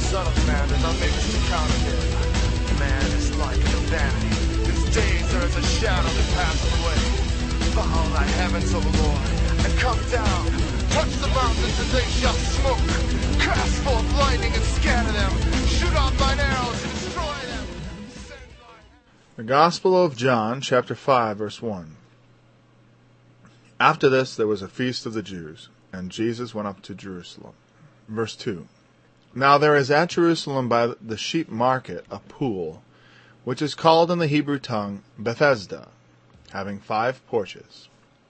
Son of Man does not make us count again. Man is light and vanity. His days are as a shadow that passes away. Bow thy heavens, O Lord, and come down. Touch the mountains and they shall smoke. Cast forth lightning and scatter them. Shoot out thine arrows and destroy them. The Gospel of John, chapter 5, verse 1. After this there was a feast of the Jews, and Jesus went up to Jerusalem. Verse 2. Now there is at Jerusalem by the sheep market a pool, which is called in the Hebrew tongue Bethesda, having 5 porches.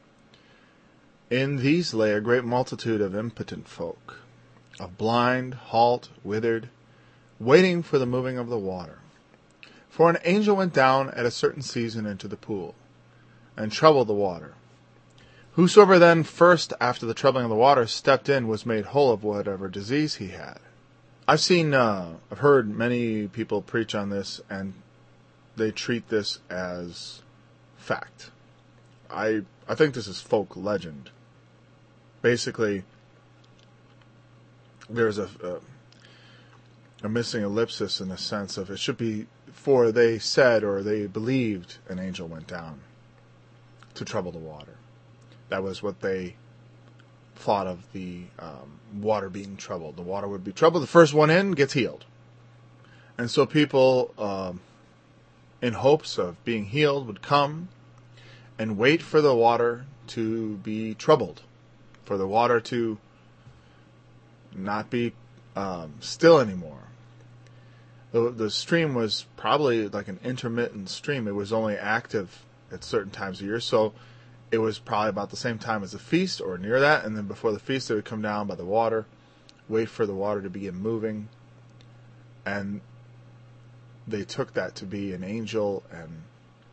In these lay a great multitude of impotent folk, of blind, halt, withered, waiting for the moving of the water. For an angel went down at a certain season into the pool, and troubled the water. Whosoever then first after the troubling of the water stepped in was made whole of whatever disease he had. I've heard many people preach on this, and they treat this as fact. I think this is folk legend. Basically, there's a missing ellipsis in the sense of it should be, for they said or they believed an angel went down to trouble the water. That was what they thought of the water being troubled. The water would be troubled. The first one in gets healed. And so people, in hopes of being healed, would come and wait for the water to be troubled, for the water to not be still anymore. The stream was probably like an intermittent stream. It was only active at certain times of year, so it was probably about the same time as the feast or near that, and then before the feast they would come down by the water, wait for the water to begin moving, and they took that to be an angel and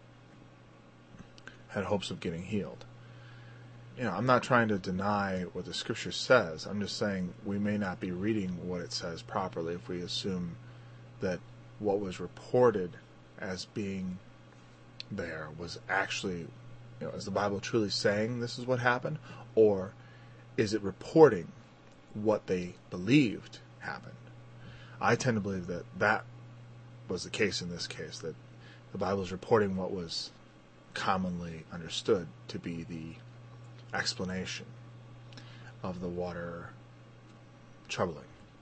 had hopes of getting healed. I'm not trying to deny what the scripture says. I'm just saying we may not be reading what it says properly if we assume that what was reported as being there was actually, is the Bible truly saying this is what happened? Or is it reporting what they believed happened? I tend to believe that that was the case in this case, that the Bible is reporting what was commonly understood to be the explanation of the water troubling.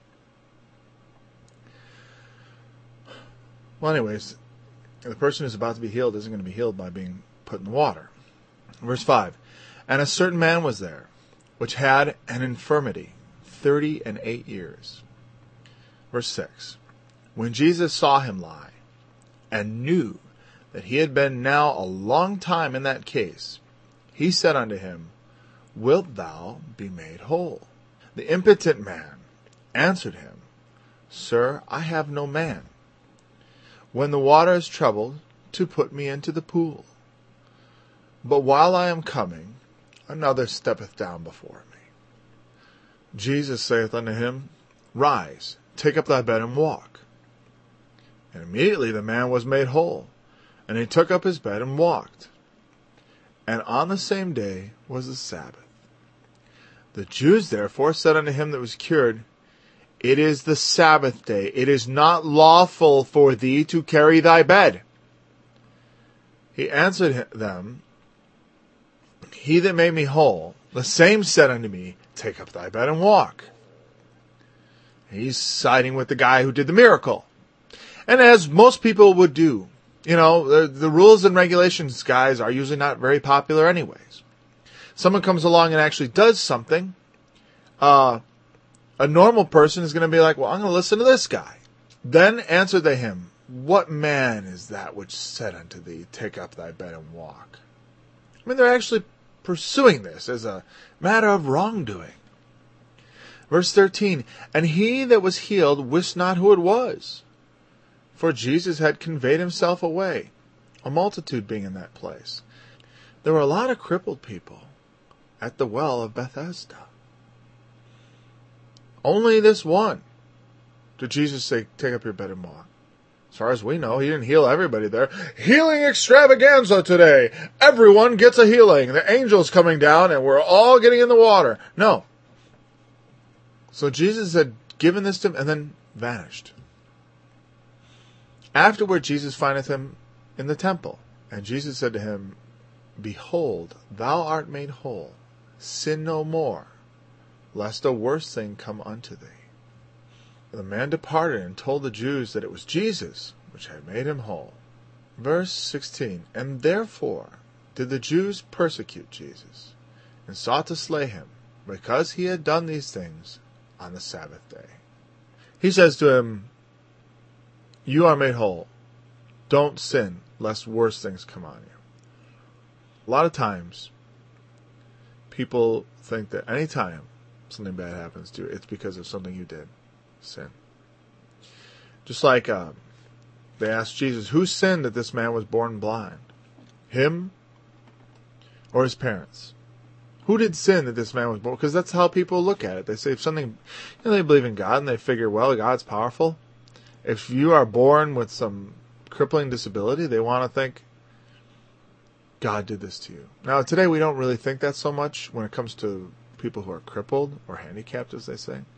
Well, anyways, the person who's about to be healed isn't going to be healed by being put in the water. Verse 5, and a certain man was there, which had an infirmity 38 years. Verse 6, when Jesus saw him lie, and knew that he had been now a long time in that case, he said unto him, wilt thou be made whole? The impotent man answered him, Sir, I have no man, when the water is troubled, to put me into the pool. But while I am coming, another steppeth down before me. Jesus saith unto him, Rise, take up thy bed, and walk. And immediately the man was made whole, and he took up his bed and walked. And on the same day was the Sabbath. The Jews therefore said unto him that was cured, It is the Sabbath day. It is not lawful for thee to carry thy bed. He answered them, He that made me whole, the same said unto me, Take up thy bed and walk. He's siding with the guy who did the miracle. And as most people would do, the rules and regulations, guys, are usually not very popular anyways. Someone comes along and actually does something, a normal person is going to be like, well, I'm going to listen to this guy. Then answered they him, What man is that which said unto thee, Take up thy bed and walk? They're actually pursuing this as a matter of wrongdoing. Verse 13, and he that was healed wist not who it was, for Jesus had conveyed himself away, a multitude being in that place. There were a lot of crippled people at the well of Bethesda. Only this one did Jesus say, Take up your bed and walk. As far as we know, he didn't heal everybody there. Healing extravaganza today. Everyone gets a healing. The angel's coming down and we're all getting in the water. No. So Jesus had given this to him, and then vanished. Afterward Jesus findeth him in the temple, and Jesus said to him, Behold, thou art made whole. Sin no more, lest a worse thing come unto thee. The man departed and told the Jews that it was Jesus which had made him whole. Verse 16, And therefore did the Jews persecute Jesus, and sought to slay him, because he had done these things on the Sabbath day. He says to him, You are made whole. Don't sin, lest worse things come on you. A lot of times, people think that any time something bad happens to you, it's because of something you did. Sin. Just like they asked Jesus, who sinned that this man was born blind? Him or his parents? Who did sin that this man was born? Because that's how people look at it. They say if something, they believe in God and they figure, well, God's powerful. If you are born with some crippling disability, they want to think God did this to you. Now, today we don't really think that so much when it comes to people who are crippled or handicapped, as they say.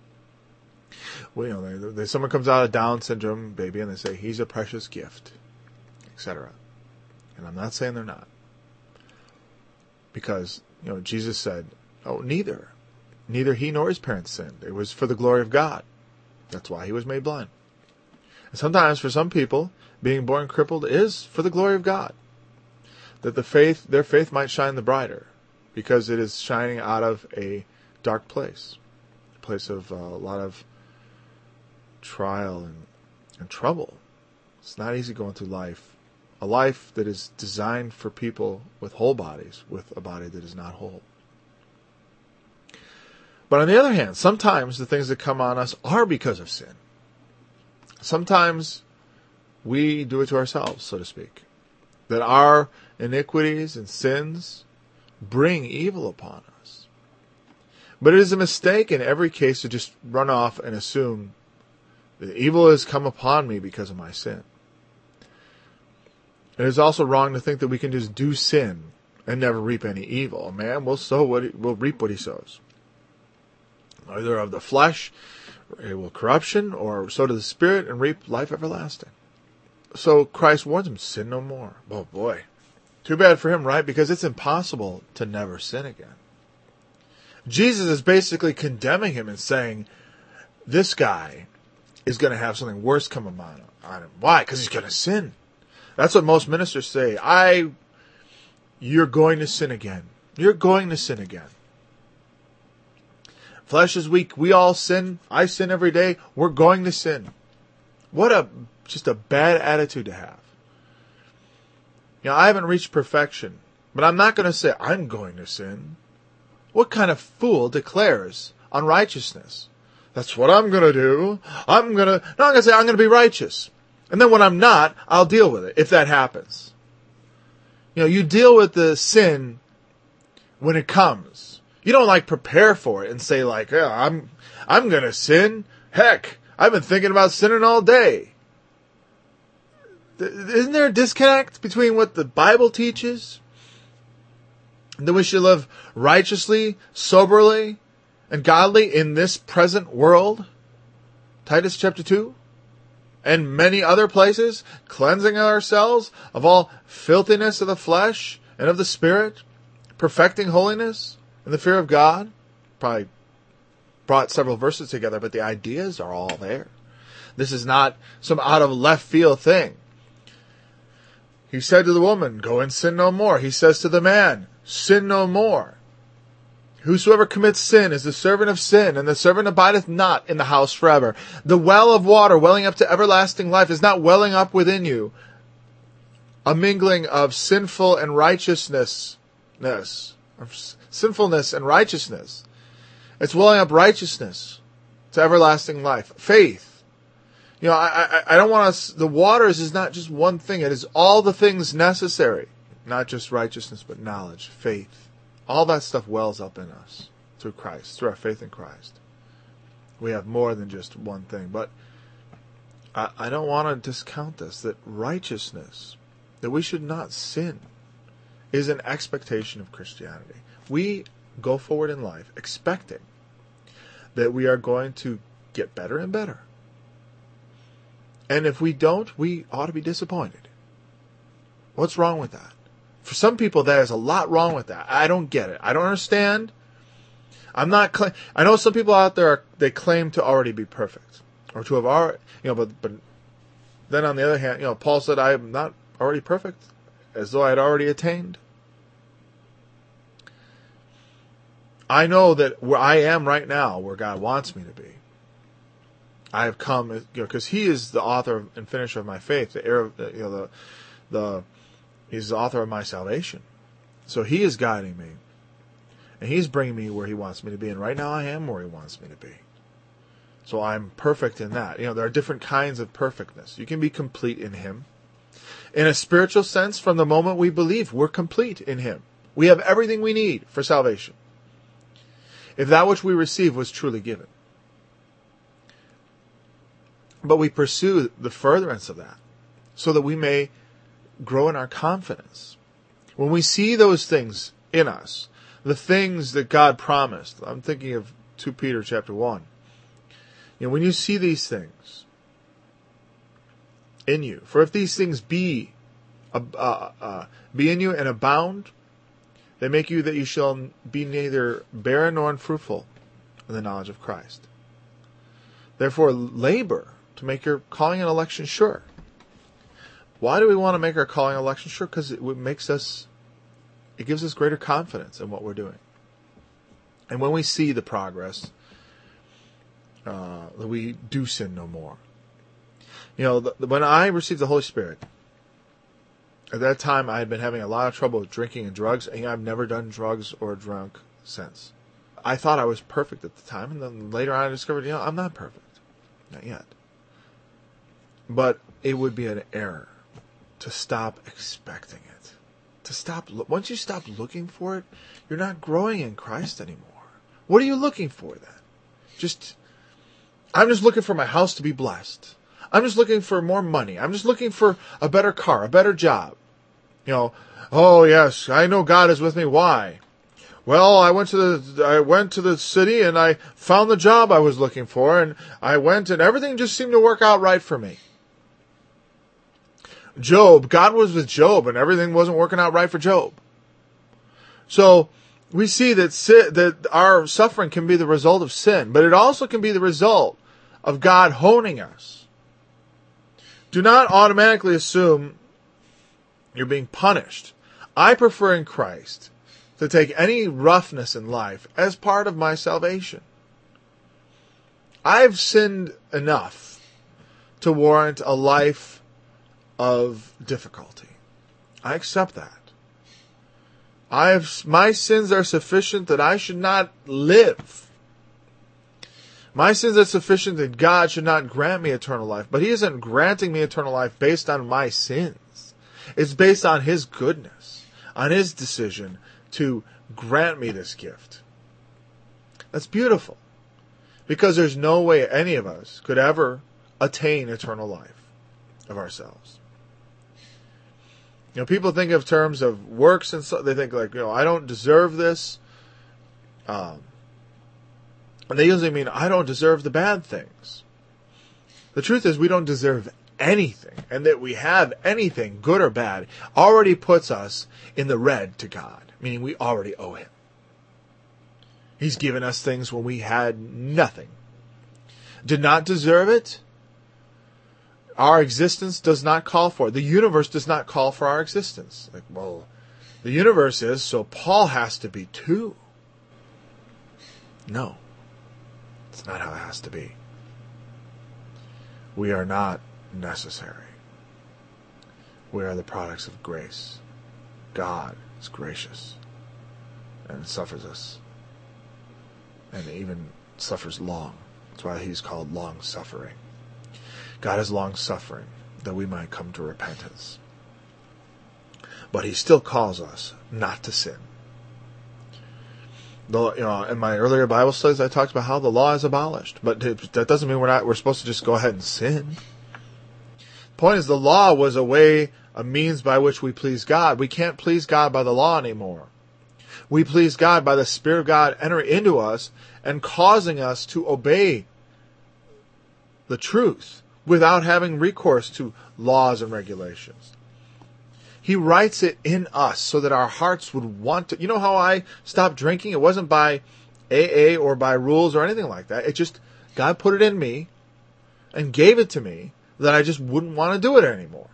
Well, someone comes out of Down syndrome, baby, and they say he's a precious gift, etc. And I'm not saying they're not, because Jesus said, "Oh, neither he nor his parents sinned. It was for the glory of God. That's why he was made blind." And sometimes, for some people, being born crippled is for the glory of God, that their faith might shine the brighter, because it is shining out of a dark place, a place of a lot of trial and trouble. It's not easy going through life, a life that is designed for people with whole bodies, with a body that is not whole. But on the other hand, sometimes the things that come on us are because of sin. Sometimes we do it to ourselves, so to speak. That our iniquities and sins bring evil upon us. But it is a mistake in every case to just run off and assume that evil has come upon me because of my sin. It is also wrong to think that we can just do sin and never reap any evil. A man will reap what he sows. Either of the flesh, it will corruption, or so to the spirit and reap life everlasting. So Christ warns him, sin no more. Oh boy. Too bad for him, right? Because it's impossible to never sin again. Jesus is basically condemning him and saying, this guy is going to have something worse come on him. Why? Because he's going to sin. That's what most ministers say. You're going to sin again. You're going to sin again. Flesh is weak. We all sin. I sin every day. We're going to sin. Just a bad attitude to have. I haven't reached perfection, but I'm not going to say I'm going to sin. What kind of fool declares unrighteousness? That's what I'm going to do. I'm going to say I'm going to be righteous. And then when I'm not, I'll deal with it, if that happens. You deal with the sin when it comes. You don't prepare for it and say I'm going to sin. Heck, I've been thinking about sinning all day. Isn't there a disconnect between what the Bible teaches, that we should live righteously, soberly, and godly in this present world? Titus chapter 2. And many other places, cleansing ourselves of all filthiness of the flesh and of the spirit, perfecting holiness in the fear of God. Probably brought several verses together, but the ideas are all there. This is not some out of left field thing. He said to the woman, go and sin no more. He says to the man, sin no more. Whosoever commits sin is the servant of sin, and the servant abideth not in the house forever. The well of water welling up to everlasting life is not welling up within you, a mingling of sinful and righteousness, of sinfulness and righteousness. It's welling up righteousness to everlasting life. Faith. I don't want us, the waters is not just one thing. It is all the things necessary. Not just righteousness, but knowledge, faith. All that stuff wells up in us through Christ, through our faith in Christ. We have more than just one thing. But I don't want to discount this, that righteousness, that we should not sin, is an expectation of Christianity. We go forward in life expecting that we are going to get better and better, And if we don't, we ought to be disappointed. What's wrong with that? For some people, there's a lot wrong with that. I don't get it. I don't understand. I know some people out there, they claim to already be perfect. Or to have already, but then on the other hand, Paul said, I am not already perfect, as though I had already attained. I know that where I am right now, where God wants me to be, I have come, because He is the author and finisher of my faith, the heir of, He's the author of my salvation. So He is guiding me, and He's bringing me where He wants me to be. And right now, I am where He wants me to be. So I'm perfect in that. There are different kinds of perfectness. You can be complete in Him. In a spiritual sense, from the moment we believe, we're complete in Him. We have everything we need for salvation, if that which we receive was truly given. But we pursue the furtherance of that, so that we may grow in our confidence. When we see those things in us, the things that God promised, I'm thinking of 2 Peter chapter 1. When you see these things in you, for if these things be in you and abound, they make you that you shall be neither barren nor unfruitful in the knowledge of Christ. Therefore, labor to make your calling and election sure. Why do we want to make our calling and election sure? Because it gives us greater confidence in what we're doing. And when we see the progress, that we do sin no more. When I received the Holy Spirit, at that time I had been having a lot of trouble with drinking and drugs, and I've never done drugs or drunk since. I thought I was perfect at the time, and then later on I discovered, I'm not perfect. Not yet. But it would be an error to stop expecting it. Once you stop looking for it, you're not growing in Christ anymore. What are you looking for then? I'm just looking for my house to be blessed. I'm just looking for more money. I'm just looking for a better car, a better job. Oh yes, I know God is with me. Why? Well, I went to the city and I found the job I was looking for, and I went and everything just seemed to work out right for me. God was with Job, and everything wasn't working out right for Job. So we see that our suffering can be the result of sin, but it also can be the result of God honing us. Do not automatically assume you're being punished. I prefer in Christ to take any roughness in life as part of my salvation. I've sinned enough to warrant a life of difficulty. I accept that. My sins are sufficient that I should not live. My sins are sufficient that God should not grant me eternal life. But He isn't granting me eternal life based on my sins. It's based on His goodness, on His decision to grant me this gift. That's beautiful. Because there's no way any of us could ever attain eternal life of ourselves. People think of terms of works, and so they think I don't deserve this. And they usually mean, I don't deserve the bad things. The truth is, we don't deserve anything. And that we have anything, good or bad, already puts us in the red to God. Meaning we already owe Him. He's given us things when we had nothing. Did not deserve it. Our existence does not call for it. The universe does not call for our existence. The universe is, so Paul has to be too. No. It's not how it has to be. We are not necessary. We are the products of grace. God is gracious and suffers us. And even suffers long. That's why He's called long-suffering. God is long-suffering, that we might come to repentance. But He still calls us not to sin. In my earlier Bible studies, I talked about how the law is abolished. But that doesn't mean we're supposed to just go ahead and sin. The point is, the law was a means by which we please God. We can't please God by the law anymore. We please God by the Spirit of God entering into us and causing us to obey the truth without having recourse to laws and regulations. He writes it in us so that our hearts would want to. You know how I stopped drinking? It wasn't by AA or by rules or anything like that. It just, God put it in me and gave it to me that I just wouldn't want to do it anymore.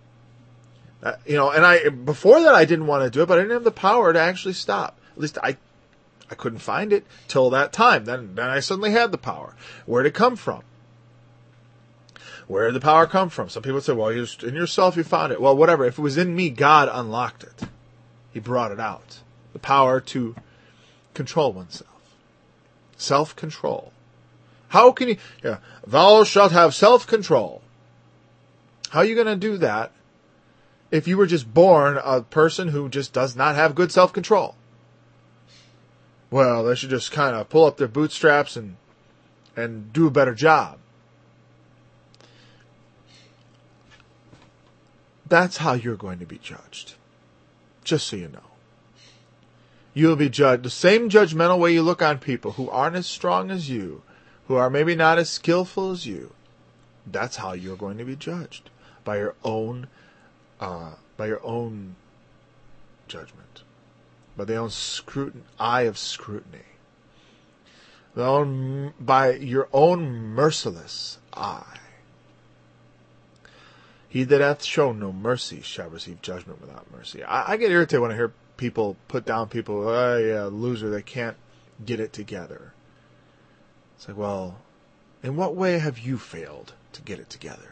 And before that I didn't want to do it, but I didn't have the power to actually stop. At least I couldn't find it till that time. Then I suddenly had the power. Where did it come from? Where did the power come from? Some people say, well, in yourself you found it. Well, whatever. If it was in me, God unlocked it. He brought it out. The power to control oneself. Self-control. How can you... thou shalt have self-control. How are you going to do that if you were just born a person who just does not have good self-control? Well, they should just kind of pull up their bootstraps and do a better job. That's how you're going to be judged. Just so you know. You'll be judged the same judgmental way you look on people who aren't as strong as you, who are maybe not as skillful as you. That's how you're going to be judged. By your own judgment. By the own eye of scrutiny. By your own merciless eye. He that hath shown no mercy shall receive judgment without mercy. I get irritated when I hear people put down people, loser, they can't get it together. It's like, well, in what way have you failed to get it together?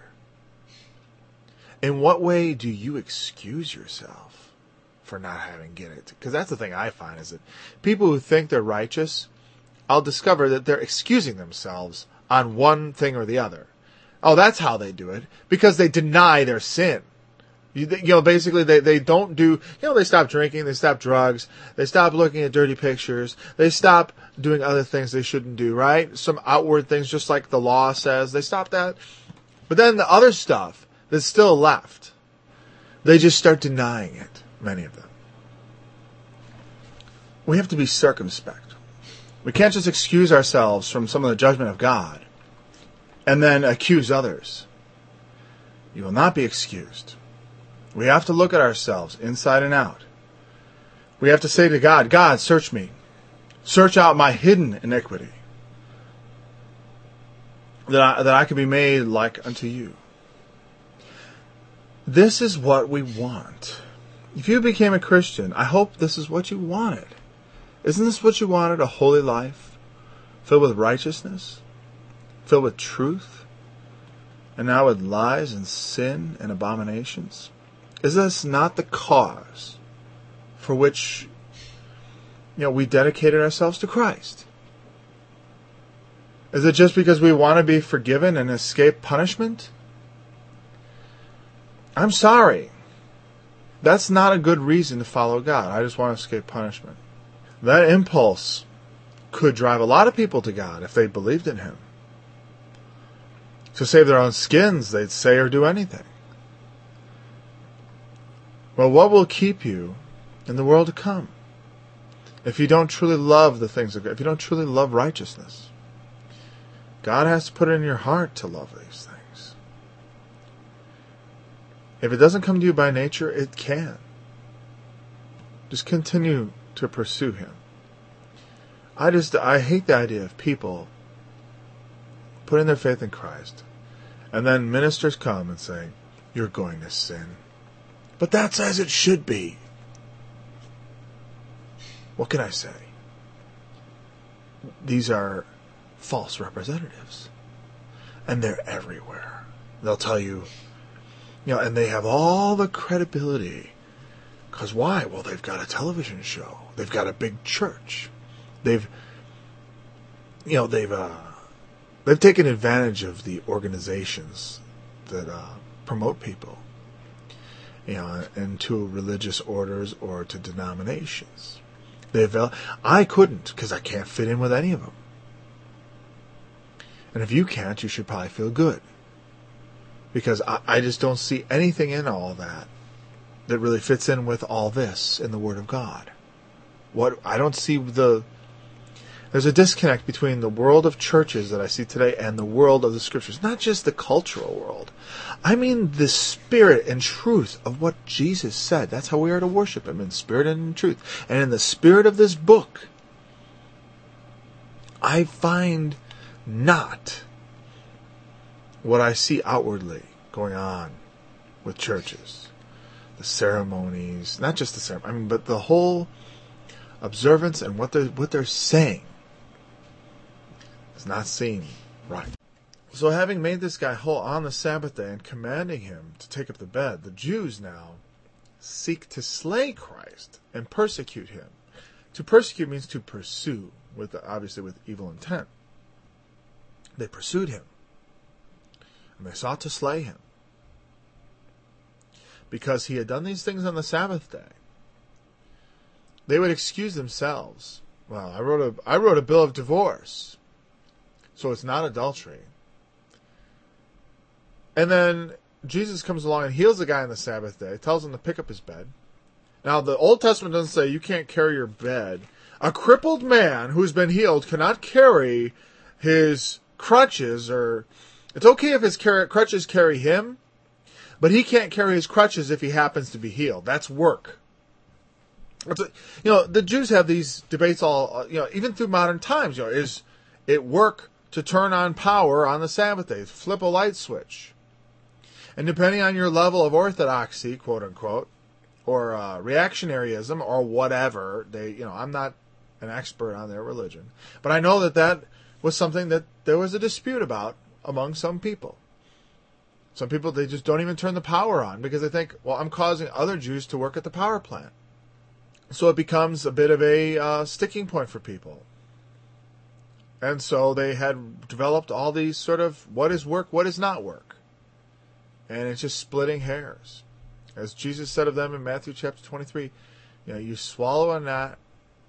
In what way do you excuse yourself for not having get it? Because that's the thing I find is that people who think they're righteous, I'll discover that they're excusing themselves on one thing or the other. Oh, that's how they do it. Because they deny their sin. Basically they don't do, they stop drinking, they stop drugs, they stop looking at dirty pictures, they stop doing other things they shouldn't do, right? Some outward things, just like the law says, they stop that. But then the other stuff that's still left, they just start denying it, many of them. We have to be circumspect. We can't just excuse ourselves from some of the judgment of God and then accuse others. You will not be excused. We have to look at ourselves inside and out. We have to say to God, God, search me. Search out my hidden iniquity. That I can be made like unto you. This is what we want. If you became a Christian, I hope this is what you wanted. Isn't this what you wanted? A holy life filled with righteousness, filled with truth, and now with lies and sin and abominations? Is this not the cause for which we dedicated ourselves to Christ? Is it just because we want to be forgiven and escape punishment? I'm sorry. That's not a good reason to follow God. I just want to escape punishment. That impulse could drive a lot of people to God if they believed in Him. To save their own skins, they'd say or do anything. Well, what will keep you in the world to come? If you don't truly love the things of God, if you don't truly love righteousness, God has to put it in your heart to love these things. If it doesn't come to you by nature, it can. Just continue to pursue Him. I hate the idea of people putting their faith in Christ, and then ministers come and say, you're going to sin. But that's as it should be. What can I say? These are false representatives. And they're everywhere. They'll tell you, and they have all the credibility. Because why? Well, they've got a television show. They've got a big church. They've taken advantage of the organizations that promote people. And to religious orders or to denominations. I couldn't, because I can't fit in with any of them. And if you can't, you should probably feel good. Because I just don't see anything in all that really fits in with all this in the Word of God. I don't see the There's a disconnect between the world of churches that I see today and the world of the Scriptures. Not just the cultural world. I mean the spirit and truth of what Jesus said. That's how we are to worship Him, in spirit and in truth. And in the spirit of this book, I find not what I see outwardly going on with churches. The ceremonies, not just the ceremony, but the whole observance and what they're saying does not seem right. So having made this guy whole on the Sabbath day and commanding him to take up the bed, the Jews now seek to slay Christ and persecute him. To persecute means to pursue, obviously with evil intent. They pursued him, and they sought to slay him, because he had done these things on the Sabbath day. They would excuse themselves. Well, I wrote a bill of divorce, so it's not adultery. And then Jesus comes along and heals the guy on the Sabbath day, tells him to pick up his bed. Now, the Old Testament doesn't say you can't carry your bed. A crippled man who's been healed cannot carry his crutches, or it's okay if his crutches carry him, but he can't carry his crutches if he happens to be healed. That's work. The Jews have these debates all, even through modern times. Is it work to turn on power on the Sabbath day, flip a light switch? And depending on your level of orthodoxy, quote unquote, or reactionaryism, or whatever, I'm not an expert on their religion, but I know that was something that there was a dispute about among some people. Some people, they just don't even turn the power on because they think, well, I'm causing other Jews to work at the power plant. So it becomes a bit of a sticking point for people. And so they had developed all these sort of what is work, what is not work. And it's just splitting hairs. As Jesus said of them in Matthew chapter 23, you swallow a gnat,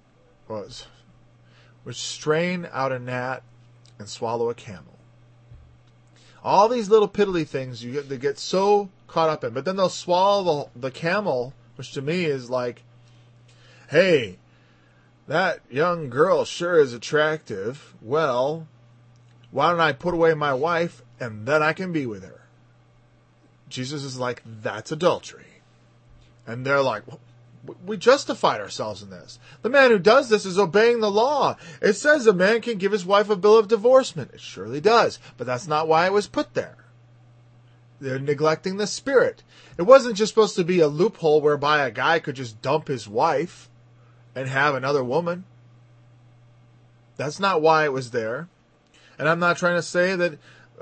which strain out a gnat and swallow a camel. All these little piddly things they get so caught up in. But then they'll swallow the camel, which to me is like, hey, that young girl sure is attractive. Well, why don't I put away my wife and then I can be with her? Jesus is like, that's adultery. And they're like, we justified ourselves in this. The man who does this is obeying the law. It says a man can give his wife a bill of divorcement. It surely does. But that's not why it was put there. They're neglecting the spirit. It wasn't just supposed to be a loophole whereby a guy could just dump his wife and have another woman. That's not why it was there. And I'm not trying to say that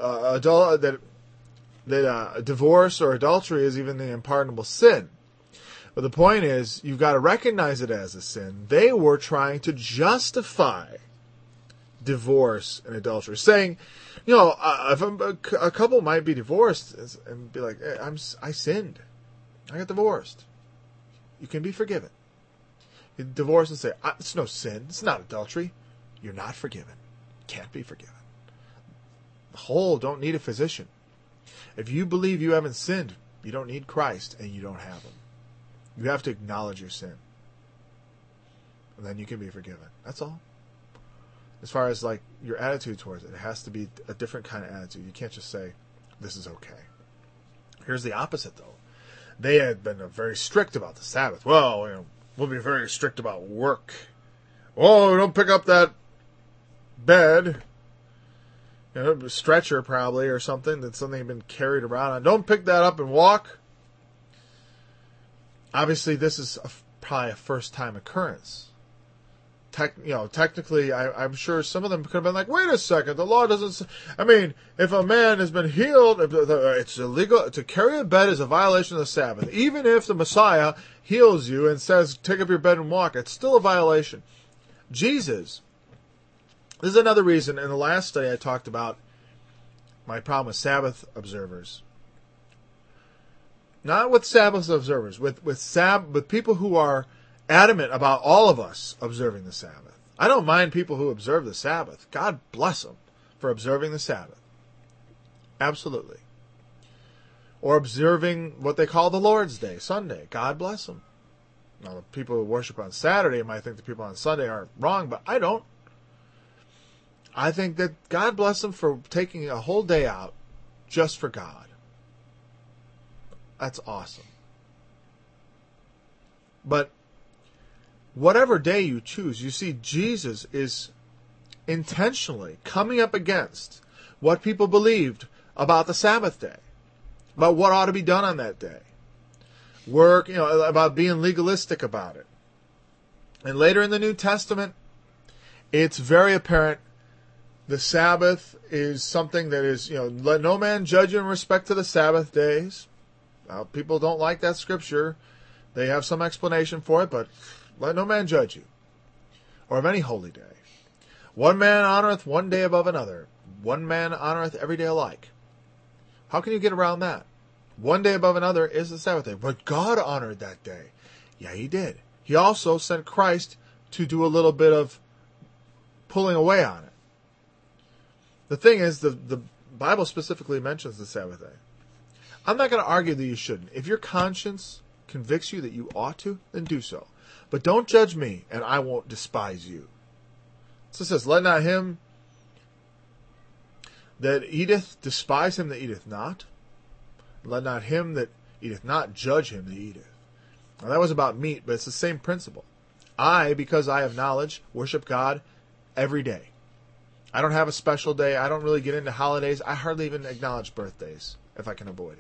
divorce or adultery is even the unpardonable sin. But the point is, you've got to recognize it as a sin. They were trying to justify divorce and adultery, saying, if a couple might be divorced and be like, hey, I sinned, I got divorced. You can be forgiven. You divorce and say, it's no sin, it's not adultery. You're not forgiven. Can't be forgiven. The whole don't need a physician. If you believe you haven't sinned, you don't need Christ, and you don't have Him. You have to acknowledge your sin. And then you can be forgiven. That's all. As far as your attitude towards it, it has to be a different kind of attitude. You can't just say, this is okay. Here's the opposite, though. They had been very strict about the Sabbath. Well, we'll be very strict about work. Oh, don't pick up that bed. Stretcher probably or something. That's something you've been carried around on. Don't pick that up and walk. Obviously, this is probably a first-time occurrence. Technically, I'm sure some of them could have been like, wait a second, the law doesn't... if a man has been healed, it's illegal. To carry a bed is a violation of the Sabbath. Even if the Messiah heals you and says, take up your bed and walk, it's still a violation. Jesus... This is another reason, in the last study I talked about my problem with Sabbath observers. Not with Sabbath observers, with people who are adamant about all of us observing the Sabbath. I don't mind people who observe the Sabbath. God bless them for observing the Sabbath. Absolutely. Or observing what they call the Lord's Day, Sunday. God bless them. Now, the people who worship on Saturday might think the people on Sunday are wrong, but I don't. I think that God bless them for taking a whole day out just for God. That's awesome. But whatever day you choose, you see Jesus is intentionally coming up against what people believed about the Sabbath day, about what ought to be done on that day. Work, about being legalistic about it. And later in the New Testament, it's very apparent the Sabbath is something that is, let no man judge you in respect to the Sabbath days. People don't like that scripture. They have some explanation for it, but let no man judge you, or of any holy day. One man honoreth one day above another. One man honoreth every day alike. How can you get around that? One day above another is the Sabbath day. But God honored that day. Yeah, he did. He also sent Christ to do a little bit of pulling away on it. The thing is, the Bible specifically mentions the Sabbath day. I'm not going to argue that you shouldn't. If your conscience convicts you that you ought to, then do so. But don't judge me, and I won't despise you. So it says, let not him that eateth despise him that eateth not. Let not him that eateth not judge him that eateth. Now that was about meat, but it's the same principle. I, because I have knowledge, worship God every day. I don't have a special day. I don't really get into holidays. I hardly even acknowledge birthdays if I can avoid it.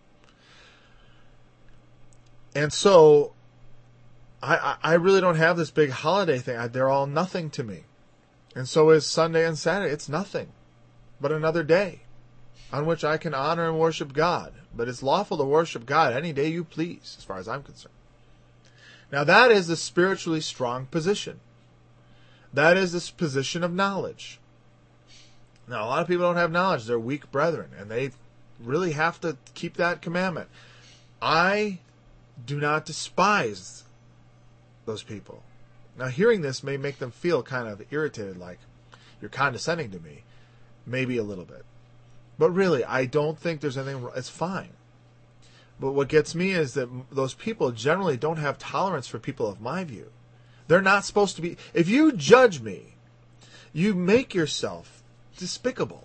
And so I really don't have this big holiday thing. They're all nothing to me. And so is Sunday and Saturday. It's nothing but another day on which I can honor and worship God. But it's lawful to worship God any day you please, as far as I'm concerned. Now that is the spiritually strong position. That is this position of knowledge. Now, a lot of people don't have knowledge. They're weak brethren, and they really have to keep that commandment. I do not despise those people. Now, hearing this may make them feel kind of irritated, like you're condescending to me. Maybe a little bit. But really, I don't think there's anything wrong. It's fine. But what gets me is that those people generally don't have tolerance for people of my view. They're not supposed to be. If you judge me, you make yourself despicable.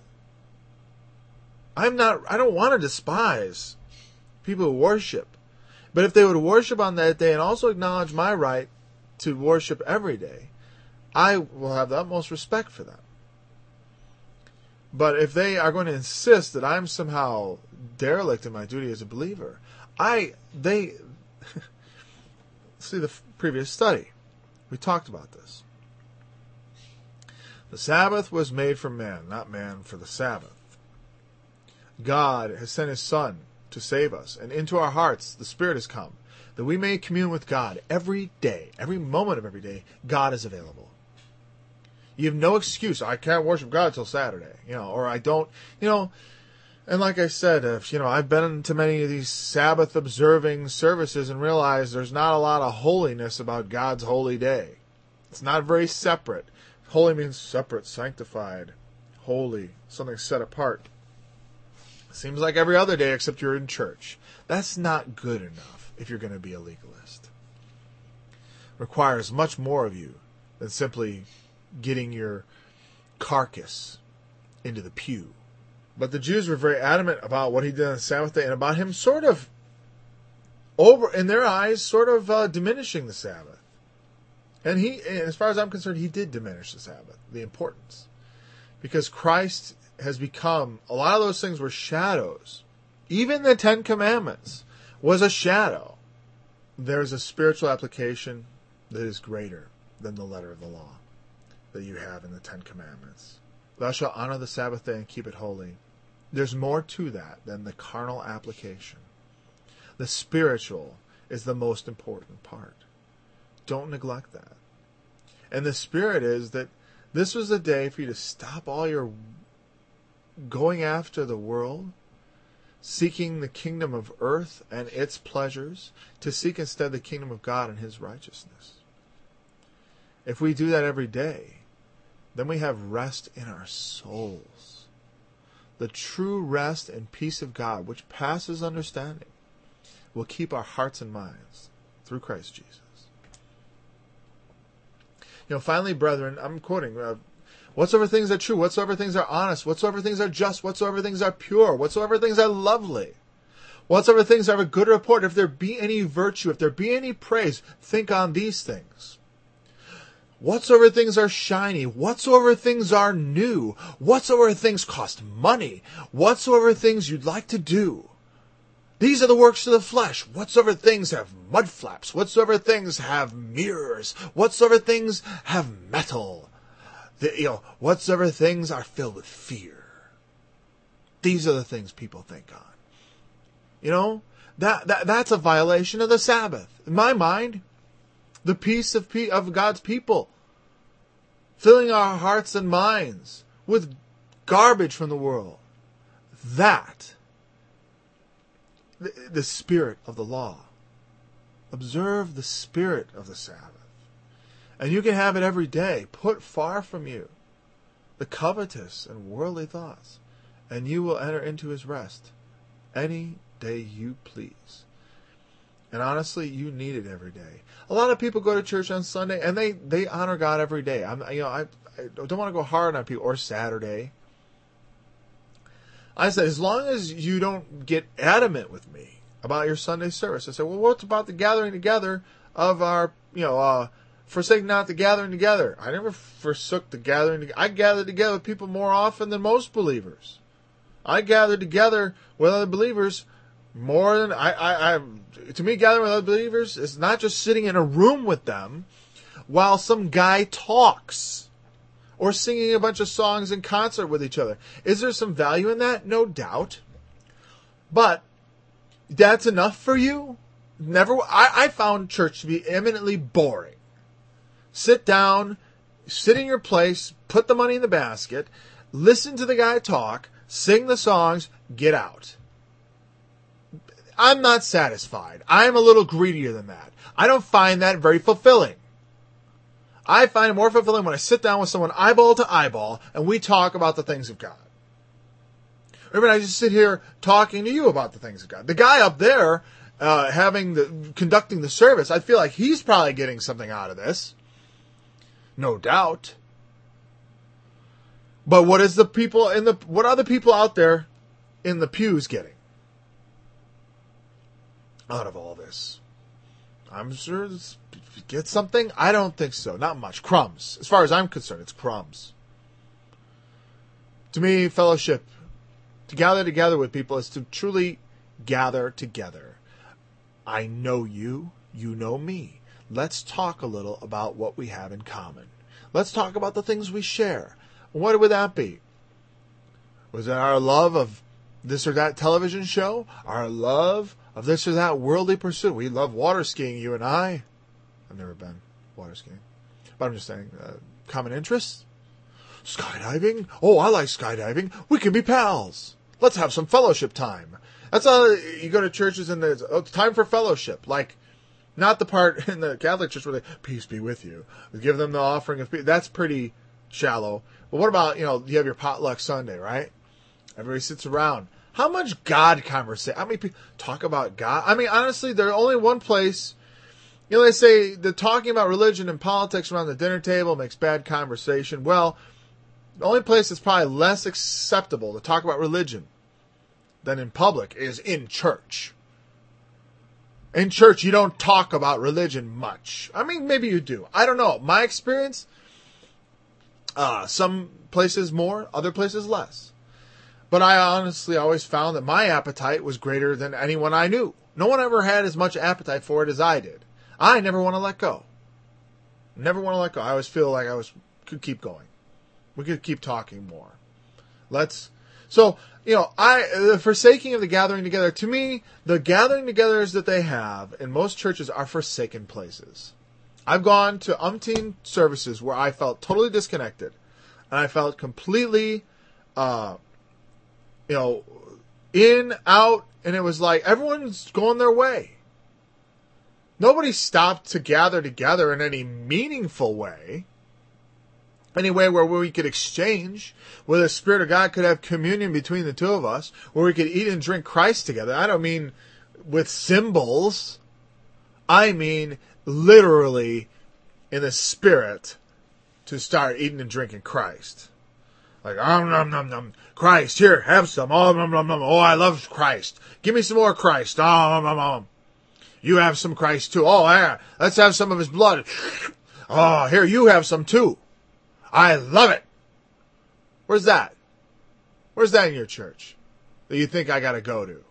I don't want to despise people who worship. But if they would worship on that day and also acknowledge my right to worship every day, I will have the utmost respect for them. But if they are going to insist that I'm somehow derelict in my duty as a believer, see the previous study. We talked about this. The Sabbath was made for man, not man for the Sabbath. God has sent his Son to save us, and into our hearts the Spirit has come, that we may commune with God every day, every moment of every day. God is available. You have no excuse. I can't worship God till Saturday, or I don't, And like I said, I've been to many of these Sabbath observing services and realized there's not a lot of holiness about God's holy day. It's not very separate. Holy means separate, sanctified, holy, something set apart. Seems like every other day except you're in church. That's not good enough if you're going to be a legalist. Requires much more of you than simply getting your carcass into the pew. But the Jews were very adamant about what he did on the Sabbath day and about him sort of, in their eyes, diminishing the Sabbath. And as far as I'm concerned, he did diminish the Sabbath, the importance. Because Christ has become, a lot of those things were shadows. Even the Ten Commandments was a shadow. There's a spiritual application that is greater than the letter of the law that you have in the Ten Commandments. Thou shalt honor the Sabbath day and keep it holy. There's more to that than the carnal application. The spiritual is the most important part. Don't neglect that. And the spirit is that this was a day for you to stop all your going after the world, seeking the kingdom of earth and its pleasures, to seek instead the kingdom of God and his righteousness. If we do that every day, then we have rest in our souls. The true rest and peace of God, which passes understanding, will keep our hearts and minds through Christ Jesus. Finally, brethren, I'm quoting, Whatsoever things are true, whatsoever things are honest, whatsoever things are just, whatsoever things are pure, whatsoever things are lovely, whatsoever things are of a good report, if there be any virtue, if there be any praise, think on these things. Whatsoever things are shiny, whatsoever things are new, whatsoever things cost money, whatsoever things you'd like to do. These are the works of the flesh. Whatsoever things have mud flaps, whatsoever things have mirrors, whatsoever things have metal, whatsoever things are filled with fear. These are the things people think on. That's a violation of the Sabbath. In my mind, the peace of God's people, filling our hearts and minds with garbage from the world. That, the spirit of the law. Observe the spirit of the Sabbath. And you can have it every day. Put far from you the covetous and worldly thoughts, and you will enter into his rest any day you please. And honestly, you need it every day. A lot of people go to church on Sunday and they honor God every day. I don't want to go hard on people, or Saturday. I said, as long as you don't get adamant with me about your Sunday service. I said, well, what's about the gathering together of our, forsake not the gathering together. I never forsook the gathering together. I gathered together with people more often than most believers. I gathered together with other believers more than to me, gathering with other believers is not just sitting in a room with them while some guy talks or singing a bunch of songs in concert with each other. Is there some value in that? No doubt. But that's enough for you? Never. I found church to be eminently boring. Sit down, sit in your place, put the money in the basket, listen to the guy talk, sing the songs, get out. I'm not satisfied. I'm a little greedier than that. I don't find that very fulfilling. I find it more fulfilling when I sit down with someone eyeball to eyeball and we talk about the things of God. Or when I just sit here talking to you about the things of God. The guy up there conducting the service, I feel like he's probably getting something out of this. No doubt. But what are the people out there in the pews getting out of all this? I'm sure get something. I don't think so. Not much. Crumbs. As far as I'm concerned, it's crumbs. To me, fellowship, to gather together with people, is to truly gather together. I know you. You know me. Let's talk a little about what we have in common. Let's talk about the things we share. What would that be? Was it our love of this or that television show? Our love of this or that worldly pursuit? We love water skiing, you and I. I've never been water skiing. But I'm just saying, common interests? Skydiving? Oh, I like skydiving. We can be pals. Let's have some fellowship time. That's all. You go to churches and there's time for fellowship. Like, not the part in the Catholic Church where they, peace be with you. Give them the offering of peace. That's pretty shallow. But what about, you have your potluck Sunday, right? Everybody sits around. How much God conversation? How many people talk about God? I mean, honestly, there's only one place. They say that talking about religion and politics around the dinner table makes bad conversation. Well, the only place that's probably less acceptable to talk about religion than in public is in church. In church, you don't talk about religion much. I mean, maybe you do. I don't know. My experience, some places more, other places less. But I honestly always found that my appetite was greater than anyone I knew. No one ever had as much appetite for it as I did. I never want to let go. Never want to let go. I always feel like could keep going. We could keep talking more. The forsaking of the gathering together, to me, the gathering togethers that they have in most churches are forsaken places. I've gone to umpteen services where I felt totally disconnected. And I felt completely, in, out, and it was like everyone's going their way. Nobody stopped to gather together in any meaningful way. Any way where we could exchange, where the Spirit of God could have communion between the two of us, where we could eat and drink Christ together. I don't mean with symbols. I mean literally in the Spirit to start eating and drinking Christ. Like, nom, nom, nom. Christ, here, have some. Oh, nom, nom, nom. Oh, I love Christ. Give me some more Christ. Oh, nom, nom, nom. You have some Christ too. Oh, yeah, let's have some of his blood. Oh, here, you have some too. I love it. Where's that? Where's that in your church that you think I got to go to?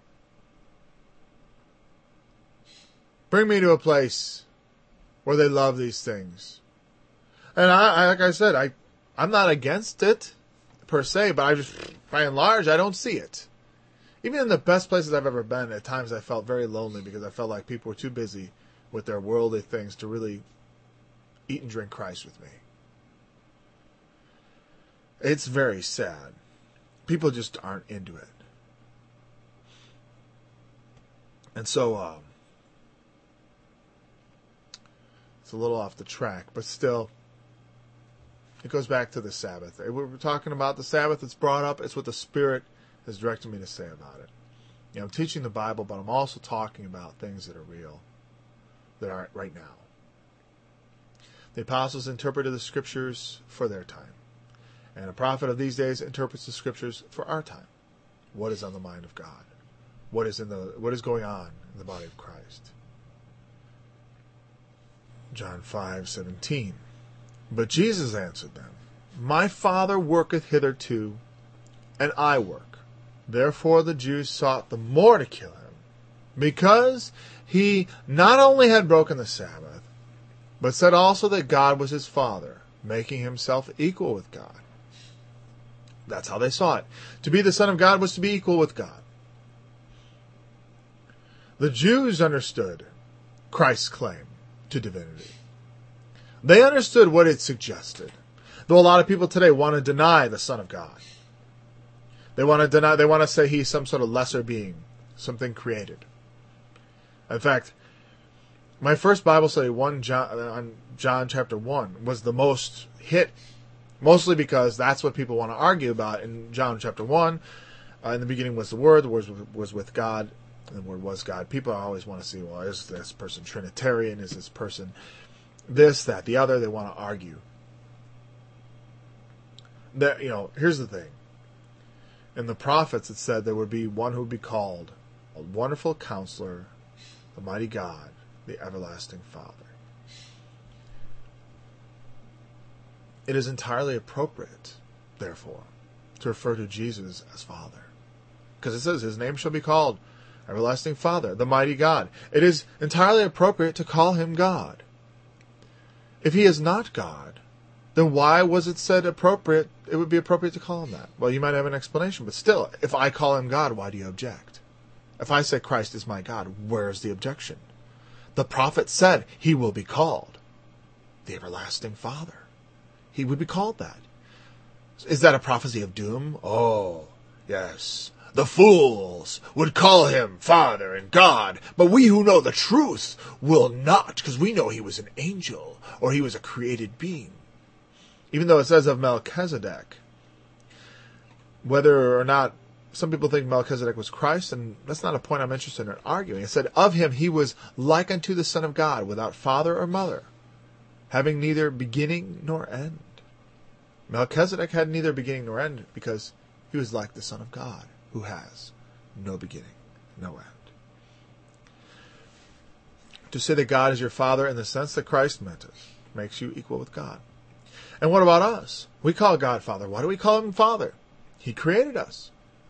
Bring me to a place where they love these things. And I like I said, I'm not against it per se, but I just, by and large, I don't see it. Even in the best places I've ever been, at times I felt very lonely because I felt like people were too busy with their worldly things to really eat and drink Christ with me. It's very sad. People just aren't into it. And so, it's a little off the track, but still, it goes back to the Sabbath. We're talking about the Sabbath. It's brought up. It's what the Spirit has directed me to say about it. You know, I'm teaching the Bible, but I'm also talking about things that are real, that are right now. The apostles interpreted the Scriptures for their time. And a prophet of these days interprets the Scriptures for our time. What is on the mind of God? What is going on in the body of Christ? John 5:17. But Jesus answered them, My Father worketh hitherto, and I work. Therefore the Jews sought the more to kill him, because he not only had broken the Sabbath, but said also that God was his Father, making himself equal with God. That's how they saw it. To be the Son of God was to be equal with God. The Jews understood Christ's claim to divinity. They understood what it suggested. Though a lot of people today want to deny the Son of God. They want to say he's some sort of lesser being, something created. In fact, my first Bible study on John chapter 1 was the most hit, mostly because that's what people want to argue about in John chapter 1. In the beginning was the Word was with God, and the Word was God. People always want to see, well, is this person Trinitarian? Is this person this, that, the other? They want to argue. Here's the thing. In the prophets it said there would be one who would be called a Wonderful Counselor, the Mighty God, the Everlasting Father. It is entirely appropriate, therefore, to refer to Jesus as Father. Because it says his name shall be called Everlasting Father, the Mighty God. It is entirely appropriate to call him God. If he is not God, then why was it said appropriate? It would be appropriate to call him that. Well, you might have an explanation, but still, if I call him God, why do you object? If I say Christ is my God, where's the objection? The prophet said he will be called the Everlasting Father. He would be called that. Is that a prophecy of doom? Oh, yes. The fools would call him Father and God, but we who know the truth will not, because we know he was an angel or he was a created being. Even though it says of Melchizedek, whether or not some people think Melchizedek was Christ, and that's not a point I'm interested in arguing. It said of him he was like unto the Son of God, without father or mother, having neither beginning nor end. Melchizedek had neither beginning nor end because he was like the Son of God, who has no beginning, no end. To say that God is your Father in the sense that Christ meant it makes you equal with God. And what about us? We call God Father. Why do we call him Father? He created us.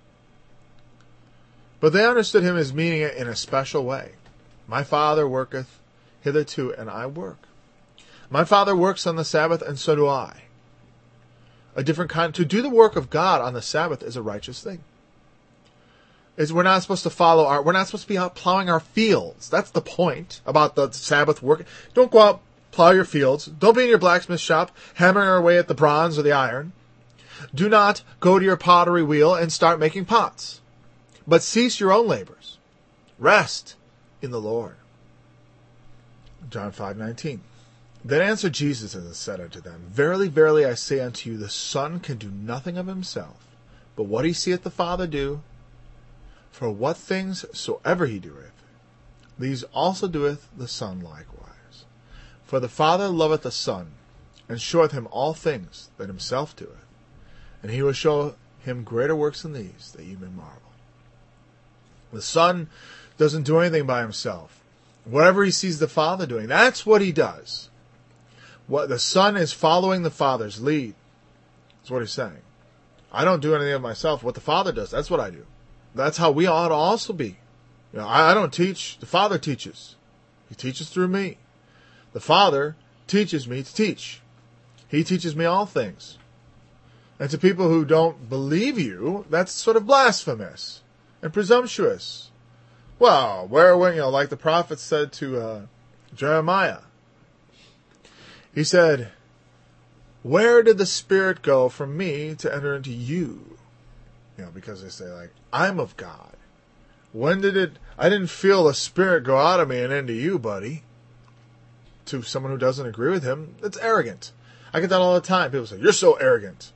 But they understood him as meaning it in a special way. My Father worketh hitherto, and I work. My Father works on the Sabbath, and so do I. A different kind. To do the work of God on the Sabbath is a righteous thing. We're not supposed to we're not supposed to be out plowing our fields. That's the point about the Sabbath work. Don't go out, plow your fields. Don't be in your blacksmith shop, hammering away at the bronze or the iron. Do not go to your pottery wheel and start making pots. But cease your own labors. Rest in the Lord. John 5:19. Then answered Jesus and said unto them, Verily, verily, I say unto you, the Son can do nothing of himself, but what he seeth the Father do. For what things soever he doeth, these also doeth the Son likewise. For the Father loveth the Son, and showeth him all things that himself doeth. And he will show him greater works than these, that ye may marvel. The Son doesn't do anything by himself. Whatever he sees the Father doing, that's what he does. What the Son is following the Father's lead. That's what he's saying. I don't do anything of myself. What the Father does, that's what I do. That's how we ought to also be. I don't teach. The Father teaches. He teaches through me. The Father teaches me to teach. He teaches me all things. And to people who don't believe you, that's sort of blasphemous and presumptuous. Well, like the prophet said to Jeremiah, he said, where did the Spirit go from me to enter into you? Because they say, I'm of God. When did I didn't feel the Spirit go out of me and into you, buddy. To someone who doesn't agree with him, it's arrogant. I get that all the time. People say, you're so arrogant.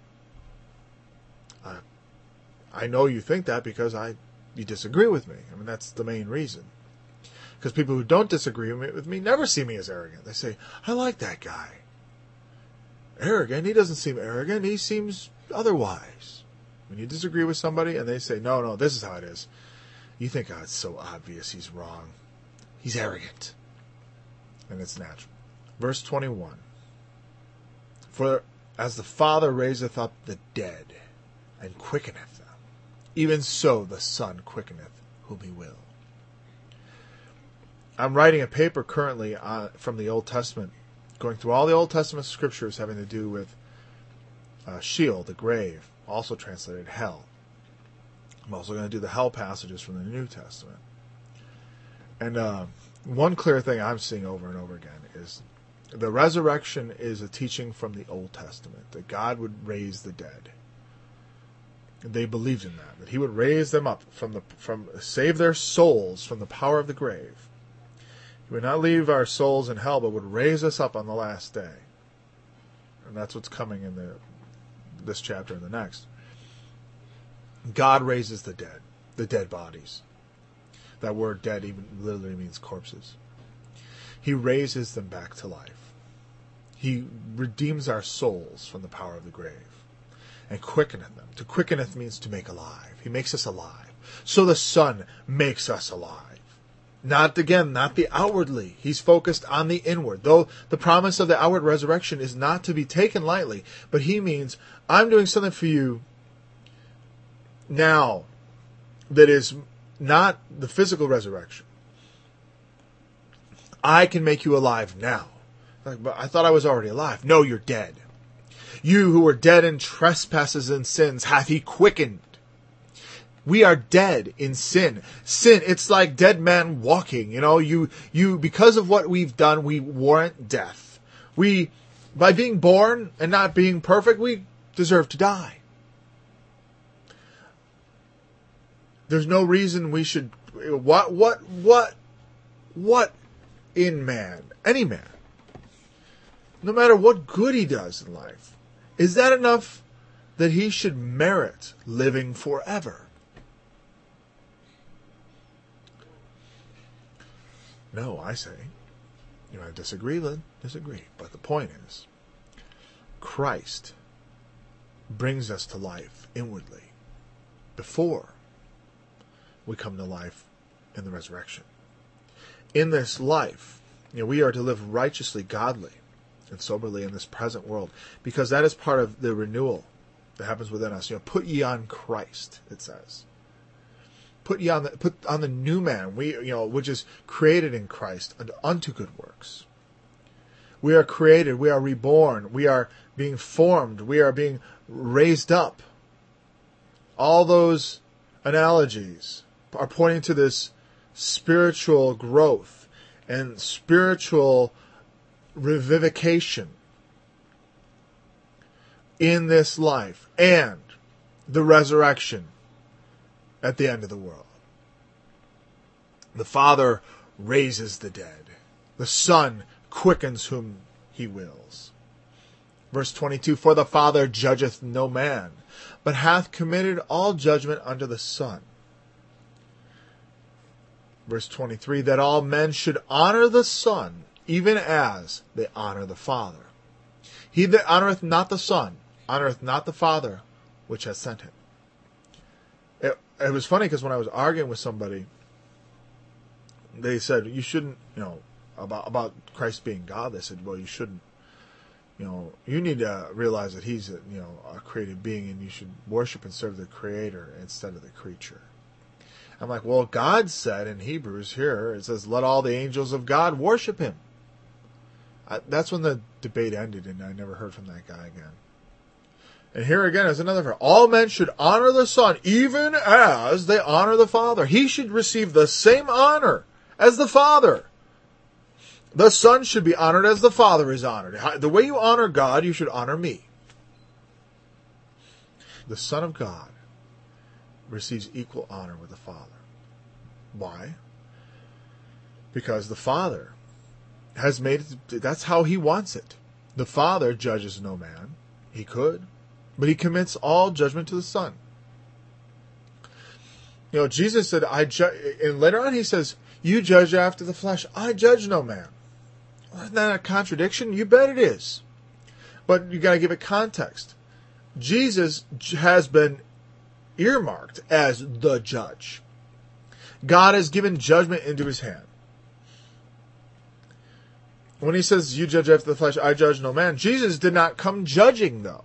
I know you think that because you disagree with me. That's the main reason. Because people who don't disagree with me never see me as arrogant. They say, I like that guy. Arrogant? He doesn't seem arrogant. He seems otherwise. When you disagree with somebody and they say, no, this is how it is. You think, it's so obvious he's wrong. He's arrogant. And it's natural. Verse 21. For as the Father raiseth up the dead, and quickeneth them, even so the Son quickeneth whom he will. I'm writing a paper currently from the Old Testament, going through all the Old Testament scriptures having to do with Sheol, the grave, also translated hell. I'm also going to do the hell passages from the New Testament. And one clear thing I'm seeing over and over again is the resurrection is a teaching from the Old Testament, that God would raise the dead. They believed in that he would raise them up save their souls from the power of the grave. He would not leave our souls in hell, but would raise us up on the last day. And that's what's coming in this chapter and the next. God raises the dead bodies. That word dead even literally means corpses. He raises them back to life. He redeems our souls from the power of the grave and quickeneth them. To quickeneth means to make alive. He makes us alive. So the Son makes us alive. Not the outwardly. He's focused on the inward. Though the promise of the outward resurrection is not to be taken lightly, but he means, I'm doing something for you now that is not the physical resurrection. I can make you alive now. But I thought I was already alive. No, you're dead. You who were dead in trespasses and sins hath he quickened. We are dead in sin. Sin, it's like dead man walking. You because of what we've done, we warrant death. By being born and not being perfect, we deserve to die. There's no reason we should. What in man, any man, no matter what good he does in life, is that enough that he should merit living forever? No, I say. You want to disagree, Lynn? Disagree. But the point is, Christ brings us to life inwardly before we come to life in the resurrection. In this life, we are to live righteously, godly, and soberly in this present world, because that is part of the renewal that happens within us. Put ye on Christ, it says. Put on the new man, which is created in Christ unto good works. We are created, we are reborn, we are being formed, we are being raised up. All those analogies are pointing to this spiritual growth and spiritual revivification in this life and the resurrection at the end of the world. The Father raises the dead. The Son quickens whom he wills. Verse 22, for the Father judgeth no man, but hath committed all judgment unto the Son. Verse 23, that all men should honor the Son, even as they honor the Father. He that honoreth not the Son honoreth not the Father which has sent him. It was funny because when I was arguing with somebody, they said, you shouldn't, about Christ being God, they said, well, you shouldn't, you need to realize that he's a created being, and you should worship and serve the Creator instead of the creature. I'm like, well, God said in Hebrews here, it says, let all the angels of God worship him. That's when the debate ended, and I never heard from that guy again. And here again is another verse. All men should honor the Son, even as they honor the Father. He should receive the same honor as the Father. The Son should be honored as the Father is honored. The way you honor God, you should honor me. The Son of God receives equal honor with the Father. Why? Because the Father has made it, that's how he wants it. The Father judges no man. He could, but he commits all judgment to the Son. Jesus said, and later on he says, you judge after the flesh. I judge no man. Isn't that a contradiction? You bet it is. But you got to give it context. Jesus has been earmarked as the judge. God has given judgment into his hand. When he says, you judge after the flesh, I judge no man, Jesus did not come judging, though.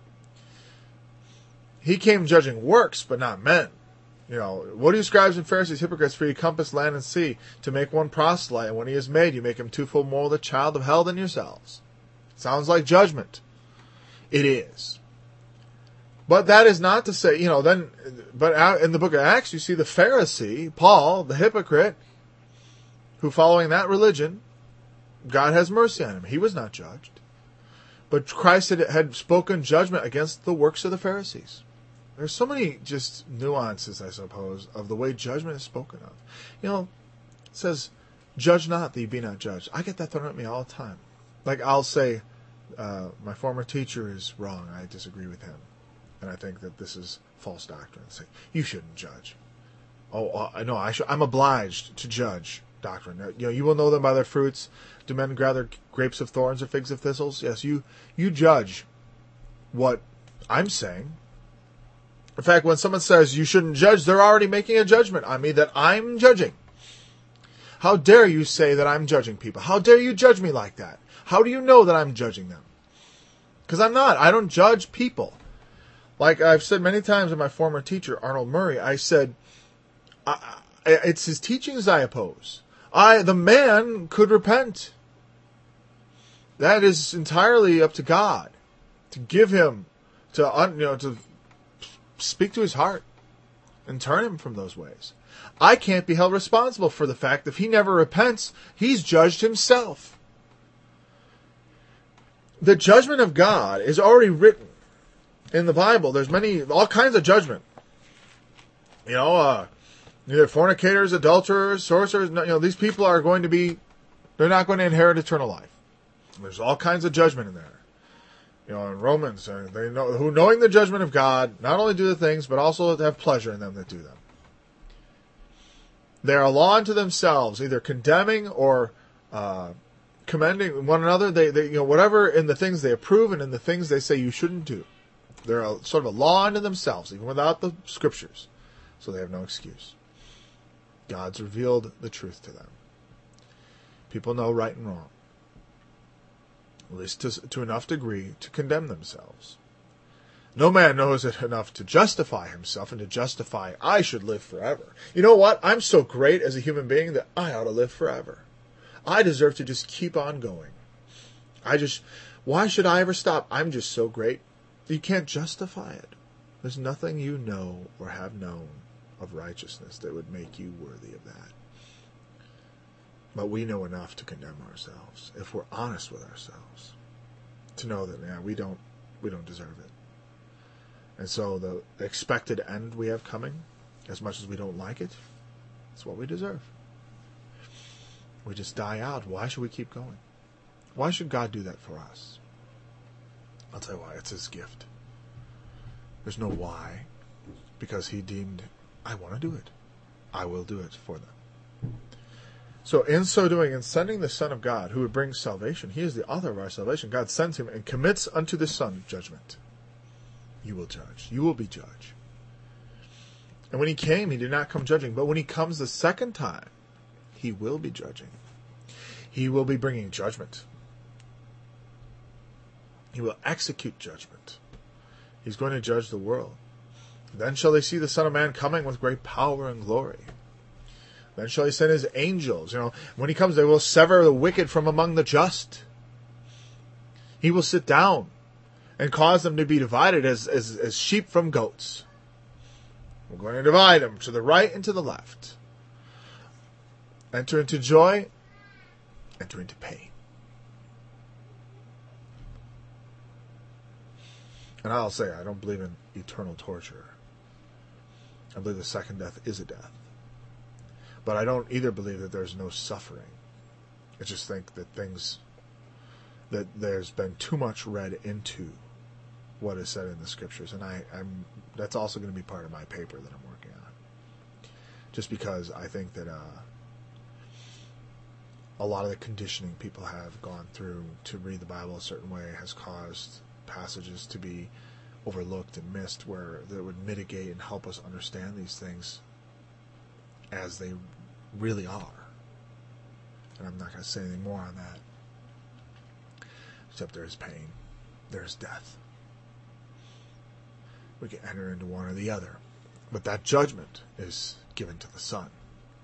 He came judging works, but not men. What do you scribes and Pharisees, hypocrites, for you compass land and sea to make one proselyte, and when he is made, you make him twofold more the child of hell than yourselves. Sounds like judgment. It is. But that is not to say, but in the book of Acts, you see the Pharisee, Paul, the hypocrite, who following that religion, God has mercy on him. He was not judged. But Christ had spoken judgment against the works of the Pharisees. There's so many just nuances, I suppose, of the way judgment is spoken of. It says, judge not that you be not judged. I get that thrown at me all the time. Like I'll say, my former teacher is wrong. I disagree with him. And I think that this is false doctrine. Say, you shouldn't judge. No, I'm obliged to judge doctrine. You will know them by their fruits. Do men gather grapes of thorns or figs of thistles? Yes, you judge what I'm saying. In fact, when someone says you shouldn't judge, they're already making a judgment on me that I'm judging. How dare you say that I'm judging people? How dare you judge me like that? How do you know that I'm judging them? Because I'm not. I don't judge people. Like I've said many times to my former teacher, Arnold Murray, I said, it's his teachings I oppose. The man could repent. That is entirely up to God to give him, to speak to his heart and turn him from those ways. I can't be held responsible for the fact that if he never repents, he's judged himself. The judgment of God is already written in the Bible. There's all kinds of judgment. Neither fornicators, adulterers, sorcerers, these people are going to be, they're not going to inherit eternal life. There's all kinds of judgment in there. In Romans, they know who, knowing the judgment of God, not only do the things, but also have pleasure in them that do them. They are a law unto themselves, either condemning or commending one another. They whatever in the things they approve and in the things they say you shouldn't do. They're sort of a law unto themselves, even without the scriptures. So they have no excuse. God's revealed the truth to them. People know right and wrong. At least to enough degree to condemn themselves. No man knows it enough to justify himself and to justify, I should live forever. You know what? I'm so great as a human being that I ought to live forever. I deserve to just keep on going. Why should I ever stop? I'm just so great. You can't justify it. There's nothing you know or have known of righteousness that would make you worthy of that. But we know enough to condemn ourselves, if we're honest with ourselves, to know that we don't deserve it. And so the expected end we have coming, as much as we don't like it, it's what we deserve. We just die out. Why should we keep going? Why should God do that for us? I'll tell you why. It's his gift. There's no why. Because he deemed, I want to do it. I will do it for them. So in so doing, in sending the Son of God, who would bring salvation, he is the author of our salvation. God sends him and commits unto the Son judgment. You will judge. You will be judge. And when he came, he did not come judging. But when he comes the second time, he will be judging. He will be bringing judgment. He will execute judgment. He's going to judge the world. Then shall they see the Son of Man coming with great power and glory. Then shall he send his angels. When he comes, they will sever the wicked from among the just. He will sit down and cause them to be divided as sheep from goats. We're going to divide them to the right and to the left. Enter into joy, enter into pain. And I'll say, I don't believe in eternal torture. I believe the second death is a death. But I don't either believe that there's no suffering. I just think that that there's been too much read into what is said in the scriptures. And that's also going to be part of my paper that I'm working on. Just because I think that a lot of the conditioning people have gone through to read the Bible a certain way has caused passages to be overlooked and missed where that would mitigate and help us understand these things as they really are. And I'm not going to say anything more on that. Except there is pain. There is death. We can enter into one or the other. But that judgment is given to the Son.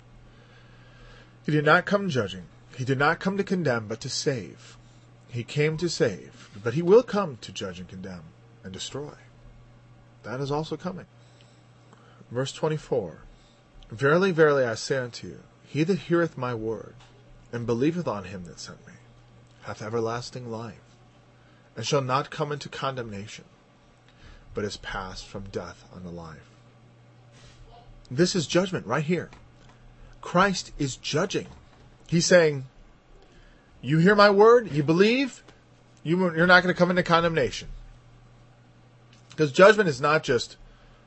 He did not come judging. He did not come to condemn, but to save. He came to save. But he will come to judge and condemn and destroy. That is also coming. Verse 24. Verily, verily, I say unto you, he that heareth my word, and believeth on him that sent me, hath everlasting life, and shall not come into condemnation, but is passed from death unto life. This is judgment right here. Christ is judging. He's saying, you hear my word, you believe, you're not going to come into condemnation. Because judgment is not just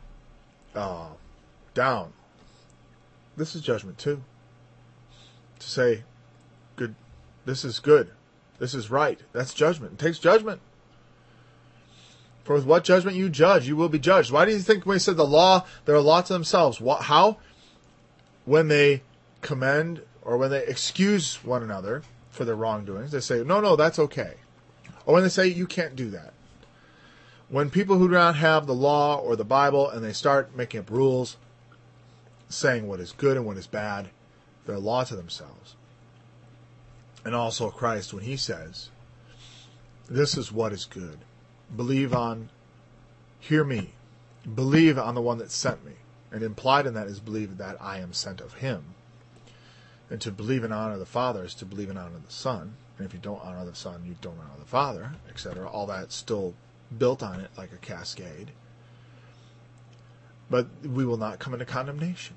down. This is judgment too. To say, good, this is good, this is right. That's judgment. It takes judgment. For with what judgment you judge, you will be judged. Why do you think when he said the law, they're a law to themselves? How? When they commend or when they excuse one another for their wrongdoings, they say, no, that's okay. Or when they say, you can't do that. When people who do not have the law or the Bible and they start making up rules, saying what is good and what is bad, they're a law to themselves. And also Christ, when he says, this is what is good. Hear me. Believe on the one that sent me. And implied in that is believe that I am sent of him. And to believe and honor the Father is to believe and honor the Son. And if you don't honor the Son, you don't honor the Father, etc. All that's still built on it like a cascade. But we will not come into condemnation.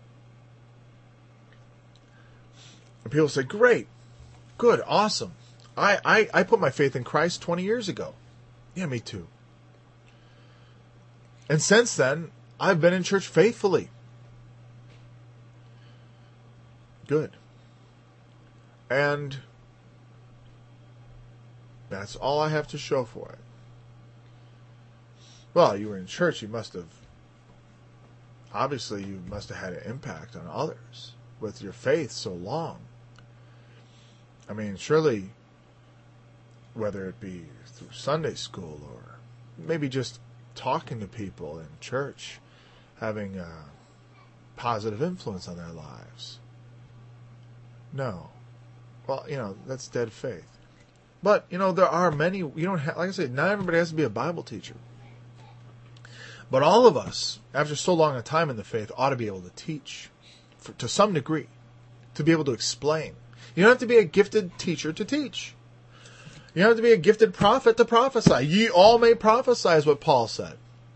And people say, great, good, awesome. I put my faith in Christ 20 years ago. Yeah, me too. And since then, I've been in church faithfully. Good. And that's all I have to show for it. Well, you were in church, you must have had an impact on others with your faith so long. I mean, surely, whether it be through Sunday school or maybe just talking to people in church, having a positive influence on their lives. No. Well, that's dead faith. But, there are many, like I said, not everybody has to be a Bible teacher. But all of us, after so long a time in the faith, ought to be able to teach to some degree, to be able to explain. You don't have to be a gifted teacher to teach. You don't have to be a gifted prophet to prophesy. Ye all may prophesy is what Paul said.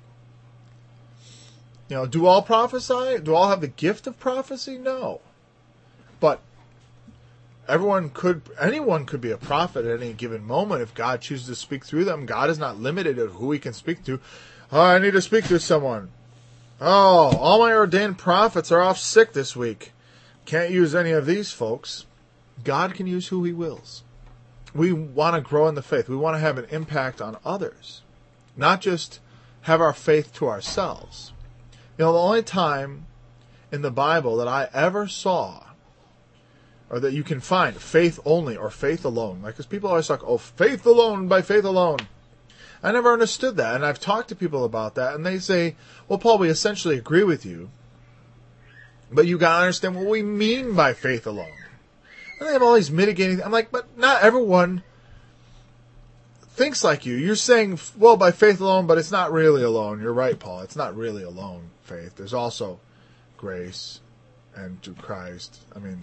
Do all prophesy? Do all have the gift of prophecy? No. But anyone could be a prophet at any given moment if God chooses to speak through them. God is not limited to who he can speak to. Oh, I need to speak to someone. Oh, all my ordained prophets are off sick this week. can't use any of these folks. God can use who he wills. We want to grow in the faith. We want to have an impact on others, not just have our faith to ourselves. The only time in the Bible that I ever saw, or that you can find, faith only or faith alone. Because people always talk, faith alone, by faith alone. I never understood that, and I've talked to people about that, and they say, well, Paul, we essentially agree with you, but you got to understand what we mean by faith alone. And they have all these mitigating... I'm like, but not everyone thinks like you. You're saying, well, by faith alone, but it's not really alone. You're right, Paul. It's not really alone, faith. There's also grace and through Christ.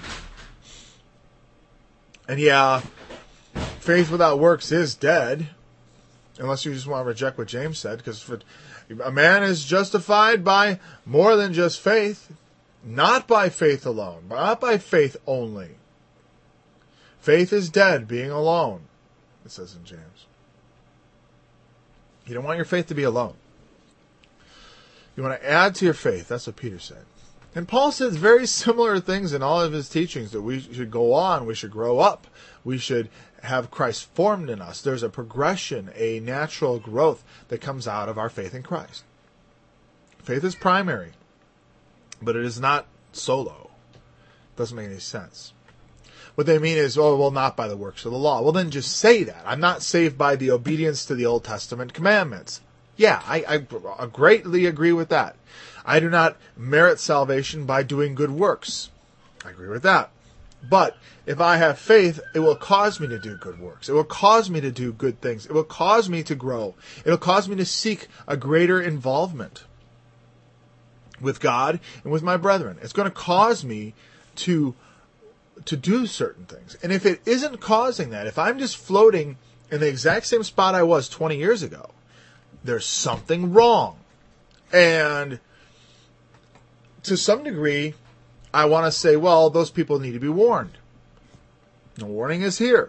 And yeah, faith without works is dead. Unless you just want to reject what James said. Because a man is justified by more than just faith. Not by faith alone. Not by faith only. Faith is dead, being alone, it says in James. You don't want your faith to be alone. You want to add to your faith. That's what Peter said. And Paul says very similar things in all of his teachings, that we should go on, we should grow up, we should have Christ formed in us. There's a progression, a natural growth that comes out of our faith in Christ. Faith is primary, but it is not solo. It doesn't make any sense. What they mean is, not by the works of the law. Well, then just say that. I'm not saved by the obedience to the Old Testament commandments. Yeah, I greatly agree with that. I do not merit salvation by doing good works. I agree with that. But if I have faith, it will cause me to do good works. It will cause me to do good things. It will cause me to grow. It will cause me to seek a greater involvement with God and with my brethren. It's going to cause me to do certain things. And if it isn't causing that, if I'm just floating in the exact same spot I was 20 years ago, there's something wrong. And to some degree, I want to say, well, those people need to be warned. The warning is here.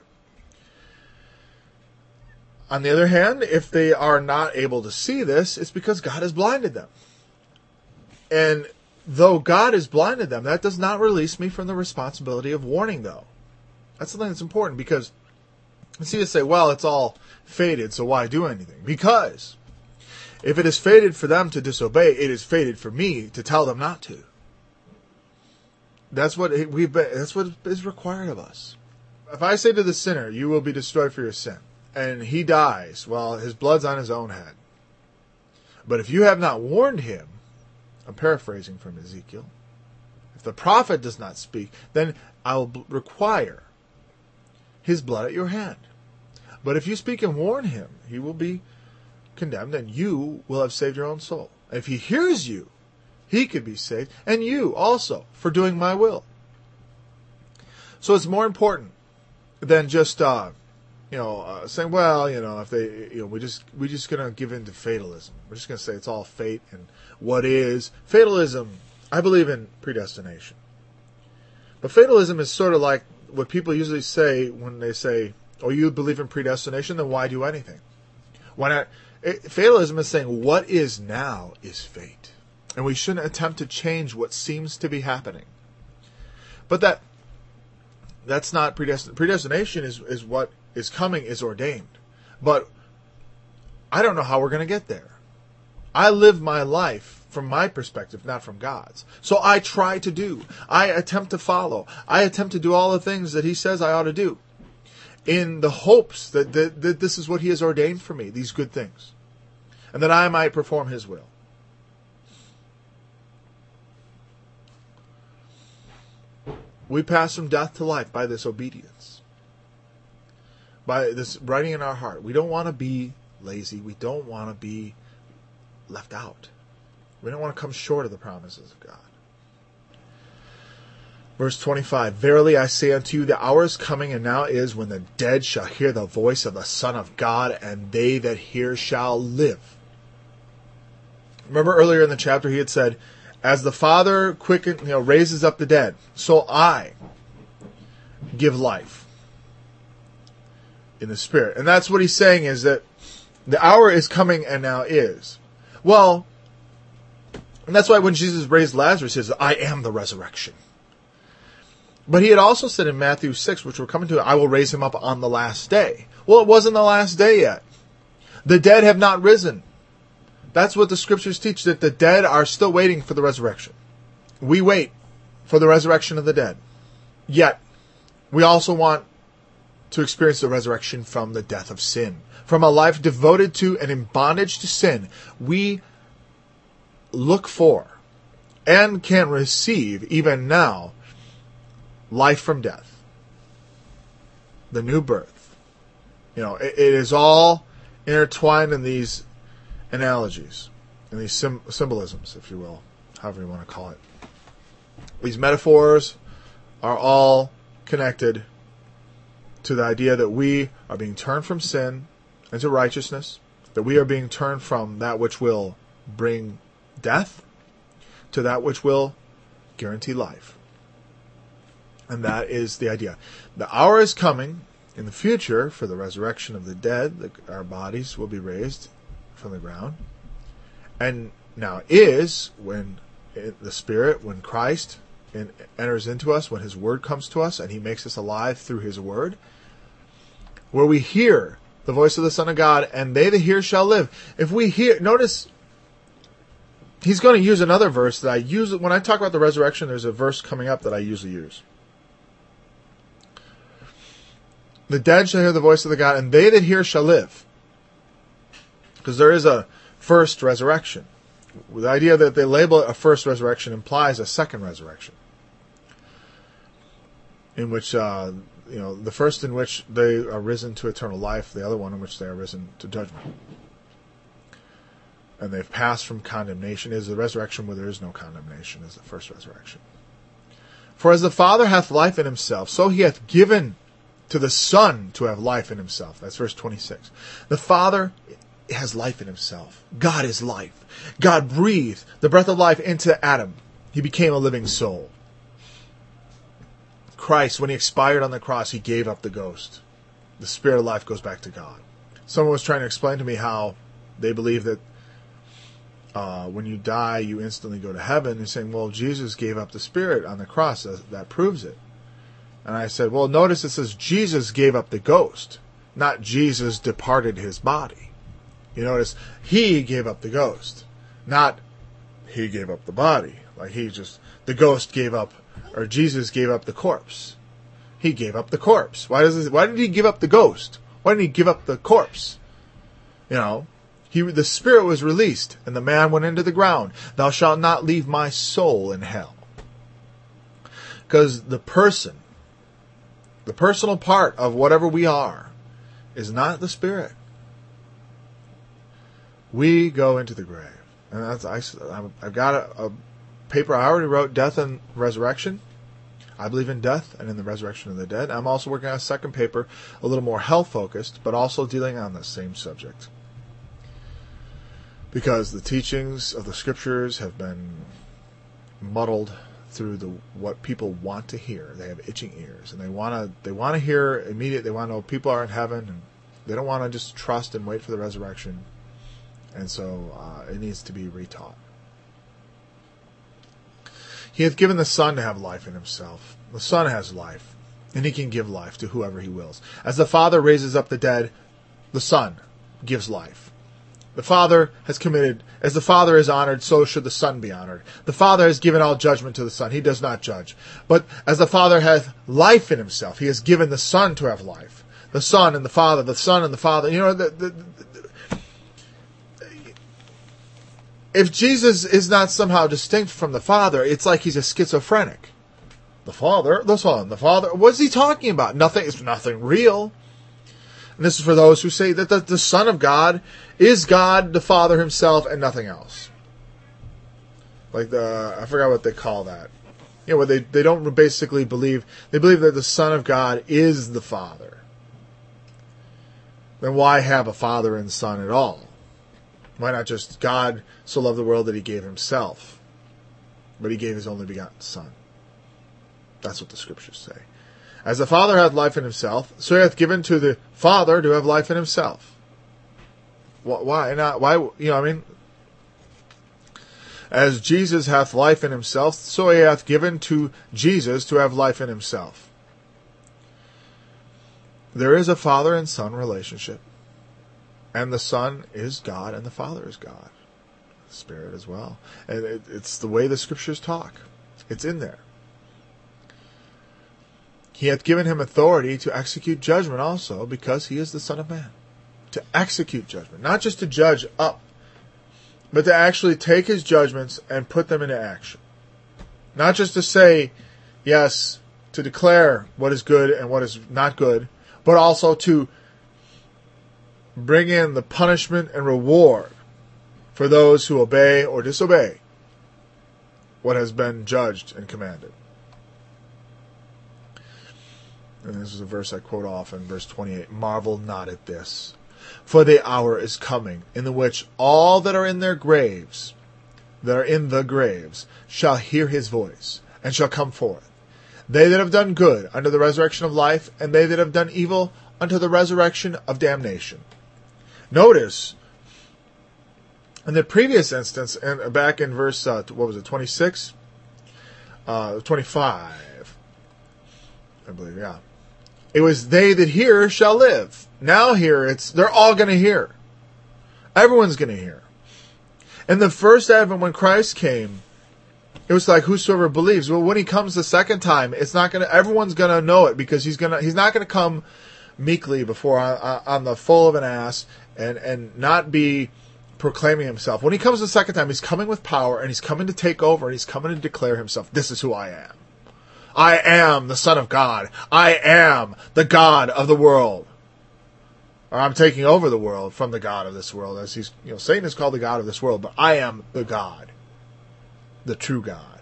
On the other hand, if they are not able to see this, it's because God has blinded them. And though God has blinded them, that does not release me from the responsibility of warning, though. That's something that's important, because it's easy to say, well, it's all fated, so why do anything? Because if it is fated for them to disobey, it is fated for me to tell them not to. That's what is required of us. If I say to the sinner, you will be destroyed for your sin, and he dies, well, his blood's on his own head. But if you have not warned him, I'm paraphrasing from Ezekiel, if the prophet does not speak, then I will require his blood at your hand. But if you speak and warn him, he will be condemned, and you will have saved your own soul. If he hears you, he could be saved, and you also, for doing my will. So it's more important than just saying, well, if they, we're just going to give in to fatalism. We're just going to say it's all fate. And what is fatalism? I believe in predestination. But fatalism is sort of like what people usually say when they say, oh, you believe in predestination, then why do anything? Why not? Fatalism is saying what is now is fate. And we shouldn't attempt to change what seems to be happening. But that's not predestination. Predestination is what is coming, is ordained. But I don't know how we're going to get there. I live my life from my perspective, not from God's. So I try to do. I attempt to follow. I attempt to do all the things that he says I ought to do, in the hopes that this is what he has ordained for me, these good things, and that I might perform his will. We pass from death to life by this obedience, by this writing in our heart. We don't want to be lazy. We don't want to be left out. We don't want to come short of the promises of God. Verse 25, verily I say unto you, the hour is coming, and now is, when the dead shall hear the voice of the Son of God, and they that hear shall live. Remember earlier in the chapter he had said, as the Father raises up the dead, so I give life in the Spirit. And that's what he's saying, is that the hour is coming and now is. Well, and that's why when Jesus raised Lazarus, he says, I am the resurrection. But he had also said in Matthew 6, which we're coming to, I will raise him up on the last day. Well, it wasn't the last day yet. The dead have not risen. That's what the scriptures teach, that the dead are still waiting for the resurrection. We wait for the resurrection of the dead. Yet, we also want to experience the resurrection from the death of sin. From a life devoted to and in bondage to sin, we look for and can receive, even now, life from death. The new birth. You know, it is all intertwined in these analogies, in these symbolisms, if you will, however you want to call it. These metaphors are all connected to the idea that we are being turned from sin into righteousness, that we are being turned from that which will bring death to that which will guarantee life. And that is the idea. The hour is coming in the future for the resurrection of the dead. Our bodies will be raised from the ground. And now is when the Spirit, when Christ enters into us, when His Word comes to us, and He makes us alive through His Word, where we hear the voice of the Son of God, and they that hear shall live. If we hear, notice, He's going to use another verse that I use. When I talk about the resurrection, there's a verse coming up that I usually use. The dead shall hear the voice of the God, and they that hear shall live. Because there is a first resurrection. The idea that they label it a first resurrection implies a second resurrection, in which, the first in which they are risen to eternal life, the other one in which they are risen to judgment. And they've passed from condemnation. It is the resurrection where there is no condemnation, is the first resurrection. For as the Father hath life in Himself, so He hath given to the Son to have life in Himself. That's verse 26. The Father has life in Himself. God is life. God breathed the breath of life into Adam. He became a living soul. Christ, when He expired on the cross, He gave up the ghost. The spirit of life goes back to God. Someone was trying to explain to me how they believe that when you die, you instantly go to heaven. And saying, well, Jesus gave up the spirit on the cross. That proves it. And I said, well, notice it says Jesus gave up the ghost, not Jesus departed His body. You notice He gave up the ghost, not He gave up the body. Like the ghost gave up, or Jesus gave up the corpse. He gave up the corpse. Why did He give up the ghost? Why didn't He give up the corpse? The spirit was released, and the man went into the ground. Thou shalt not leave my soul in hell. Because the personal part of whatever we are, is not the spirit. We go into the grave. And I've got a paper I already wrote, Death and Resurrection. I believe in death and in the resurrection of the dead. I'm also working on a second paper, a little more health-focused, but also dealing on the same subject. Because the teachings of the Scriptures have been muddled through what people want to hear. They have itching ears, and they want to hear immediate. They want to know people are in heaven, and they don't want to just trust and wait for the resurrection. And so it needs to be retaught. He hath given the Son to have life in Himself. The Son has life, and He can give life to whoever He wills. As the Father raises up the dead, the Son gives life. The Father has committed, as the Father is honored, so should the Son be honored. The Father has given all judgment to the Son. He does not judge. But as the Father hath life in Himself, He has given the Son to have life. The Son and the Father, the Son and the Father. If Jesus is not somehow distinct from the Father, it's like He's a schizophrenic. The Father, the Son, the Father. What is He talking about? Nothing. It's nothing real. And this is for those who say that the Son of God is God, the Father Himself, and nothing else. Like I forgot what they call that. Where they don't basically believe, they believe that the Son of God is the Father. Then why have a Father and Son at all? Why not just God so loved the world that He gave Himself, but He gave His only begotten Son? That's what the Scriptures say. As the Father hath life in Himself, so He hath given to the Father to have life in Himself. Why not? Why, As Jesus hath life in himself, so he hath given to Jesus to have life in himself. There is a Father and Son relationship. And the Son is God and the Father is God. The Spirit as well. And it's the way the Scriptures talk. It's in there. He hath given him authority to execute judgment also, because he is the Son of Man. To execute judgment. Not just to judge up, but to actually take his judgments and put them into action. Not just to say, yes, to declare what is good and what is not good, but also to bring in the punishment and reward for those who obey or disobey what has been judged and commanded. And this is a verse I quote often, verse 28. Marvel not at this, for the hour is coming, in the which all that are in their graves, that are in the graves, shall hear his voice, and shall come forth. They that have done good unto the resurrection of life, and they that have done evil unto the resurrection of damnation. Notice, in the previous instance, and back in verse, 26? 25. I believe, yeah. It was they that hear shall live. Now here, they're all going to hear. Everyone's going to hear. In the first advent, when Christ came, it was like whosoever believes. Well, when he comes the second time, everyone's going to know it, because he's not going to come meekly before on the full of an ass and not be proclaiming himself. When he comes the second time, he's coming with power, and he's coming to take over, and he's coming to declare himself. This is who I am. I am the Son of God. I am the God of the world. Or I'm taking over the world from the God of this world. As Satan is called the God of this world, but I am the God. The true God.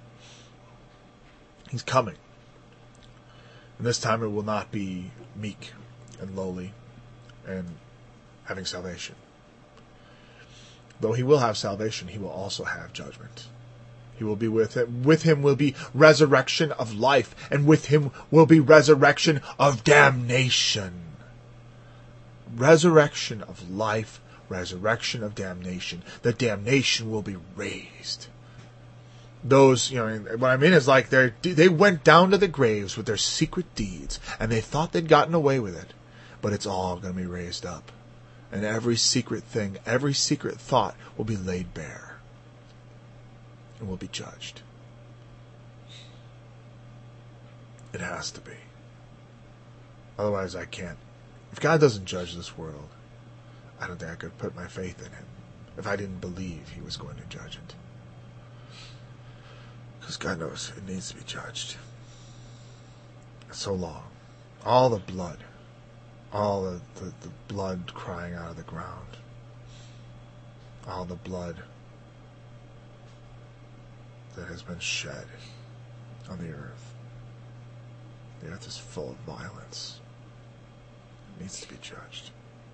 He's coming. And this time it will not be meek and lowly and having salvation. Though he will have salvation, he will also have judgment. He will be with him. With him will be resurrection of life, and with him will be resurrection of damnation. Resurrection of life, resurrection of damnation. The damnation will be raised. Those, what I mean is like they went down to the graves with their secret deeds, and they thought they'd gotten away with it, but it's all going to be raised up. And every secret thing, every secret thought will be laid bare. And will be judged. It has to be. Otherwise I can't. If God doesn't judge this world, I don't think I could put my faith in him if I didn't believe he was going to judge it. Because God knows it needs to be judged. So long. All the blood. All the blood crying out of the ground. All the blood that has been shed on the earth. The earth is full of violence. It needs to be judged.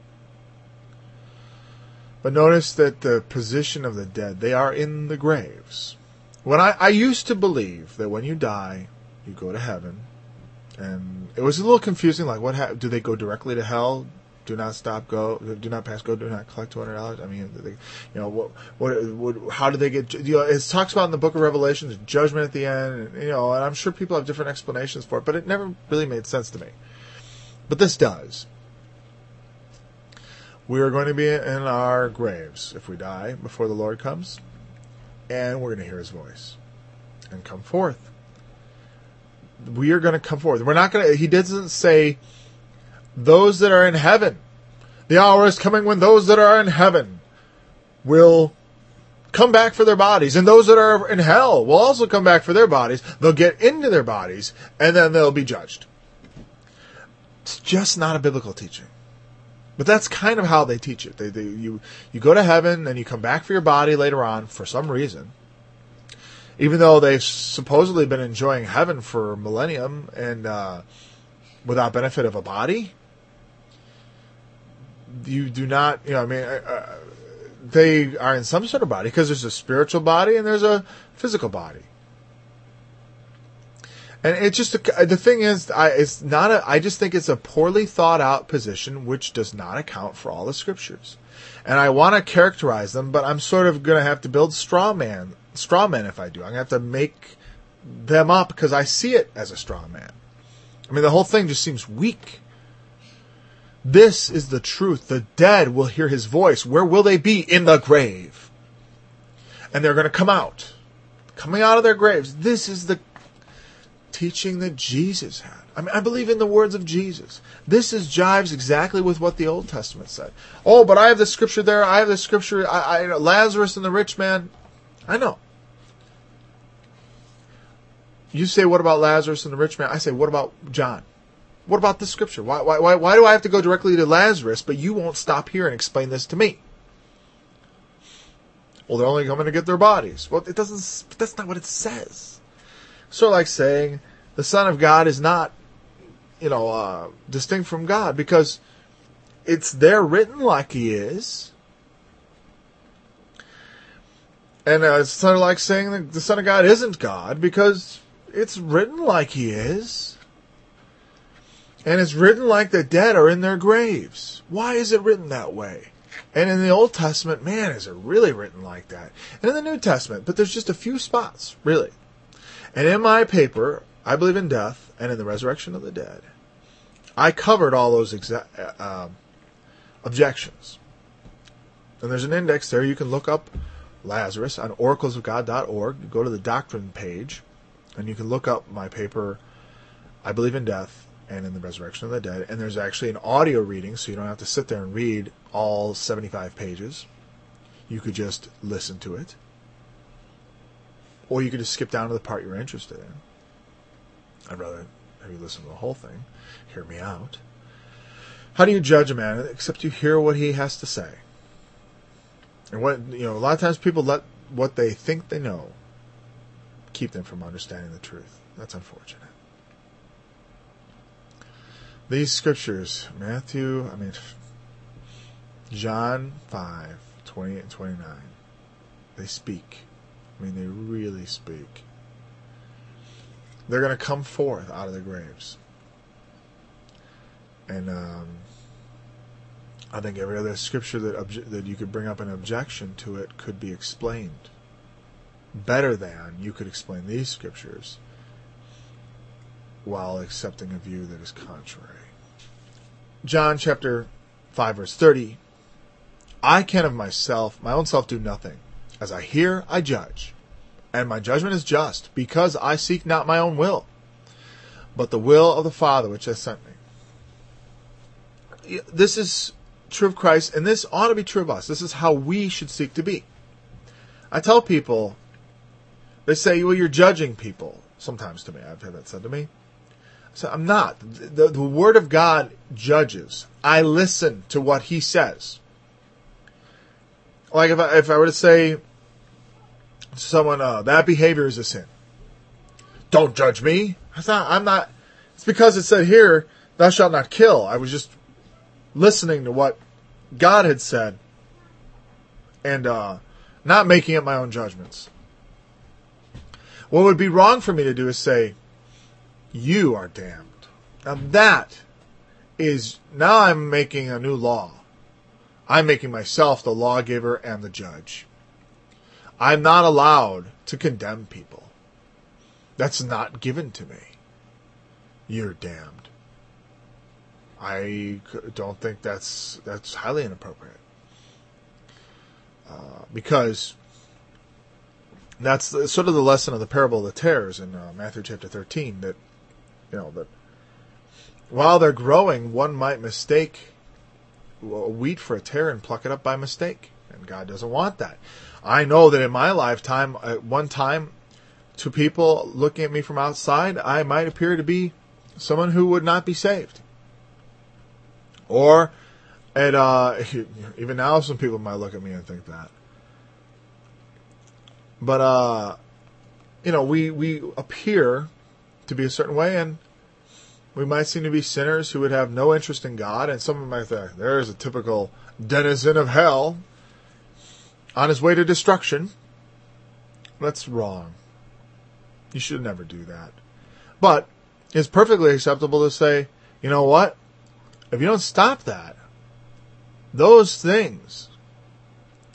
But notice that the position of the dead, they are in the graves. When I used to believe that when you die, you go to heaven, and it was a little confusing. Like, do they go directly to hell? Do not stop, go. Do not pass, go. Do not collect $200. I mean, how do they get? It talks about in the Book of Revelation, the judgment at the end. And I'm sure people have different explanations for it, but it never really made sense to me. But this does. We are going to be in our graves if we die before the Lord comes, and we're going to hear his voice and come forth. We are going to come forth. We're not going to. He doesn't say those that are in heaven. The hour is coming when those that are in heaven will come back for their bodies, and those that are in hell will also come back for their bodies. They'll get into their bodies, and then they'll be judged. It's just not a biblical teaching. But that's kind of how they teach it. You go to heaven, and you come back for your body later on for some reason. Even though they've supposedly been enjoying heaven for a millennium and without benefit of a body, you do not, they are in some sort of body, because there's a spiritual body and there's a physical body. And it's just, the thing is, I just think it's a poorly thought out position which does not account for all the scriptures. And I want to characterize them, but I'm sort of going to have to build straw men if I do. I'm going to have to make them up because I see it as a straw man. I mean, the whole thing just seems weak. This is the truth. The dead will hear his voice. Where will they be? In the grave. And they're going to come out. Coming out of their graves. This is the teaching that Jesus had. I mean, I believe in the words of Jesus. This jives exactly with what the Old Testament said. Oh, but I have the scripture there. I have the scripture. Lazarus and the rich man. I know. You say, what about Lazarus and the rich man? I say, what about John? What about this scripture? Why do I have to go directly to Lazarus, but you won't stop here and explain this to me? Well, they're only coming to get their bodies. Well, it doesn't. That's not what it says. Sort of like saying the Son of God is not, distinct from God because it's there written like He is. And it's sort of like saying that the Son of God isn't God because it's written like He is. And it's written like the dead are in their graves. Why is it written that way? And in the Old Testament, man, is it really written like that? And in the New Testament, but there's just a few spots, really. And in my paper, I Believe in Death and in the Resurrection of the Dead, I covered all those objections. And there's an index there. You can look up Lazarus on oraclesofgod.org. You go to the doctrine page, and you can look up my paper, I Believe in Death and in the Resurrection of the Dead. And there's actually an audio reading, so you don't have to sit there and read all 75 pages. You could just listen to it. Or you could just skip down to the part you're interested in. I'd rather have you listen to the whole thing. Hear me out. How do you judge a man except you hear what he has to say? And a lot of times people let what they think they know keep them from understanding the truth. That's unfortunate. These scriptures, John 5, 28 and 29, they speak. They really speak. They're going to come forth out of their graves. And I think every other scripture that you could bring up an objection to it could be explained better than you could explain these scriptures while accepting a view that is contrary. John chapter 5 verse 30, I can of myself, my own self, do nothing. As I hear, I judge, and my judgment is just, because I seek not my own will, but the will of the Father which has sent me. This is true of Christ, and this ought to be true of us. This is how we should seek to be. I tell people, they say, well, you're judging people. Sometimes to me, I've had that said to me. So I'm not. The Word of God judges. I listen to what He says. Like if I were to say to someone, that behavior is a sin. Don't judge me. I'm not. It's because it said here, thou shalt not kill. I was just listening to what God had said and not making up my own judgments. What would be wrong for me to do is say, you are damned. Now now I'm making a new law. I'm making myself the lawgiver and the judge. I'm not allowed to condemn people. That's not given to me. You're damned. I don't think that's highly inappropriate. Because that's sort of the lesson of the parable of the tares in Matthew chapter 13, that while they're growing, one might mistake wheat for a tare and pluck it up by mistake. And God doesn't want that. I know that in my lifetime, at one time, to people looking at me from outside, I might appear to be someone who would not be saved. Or, even now, some people might look at me and think that. But, we appear to be a certain way, and we might seem to be sinners who would have no interest in God, and someone might think, there's a typical denizen of hell on his way to destruction. That's wrong. You should never do that. But it's perfectly acceptable to say, you know what? If you don't stop that, those things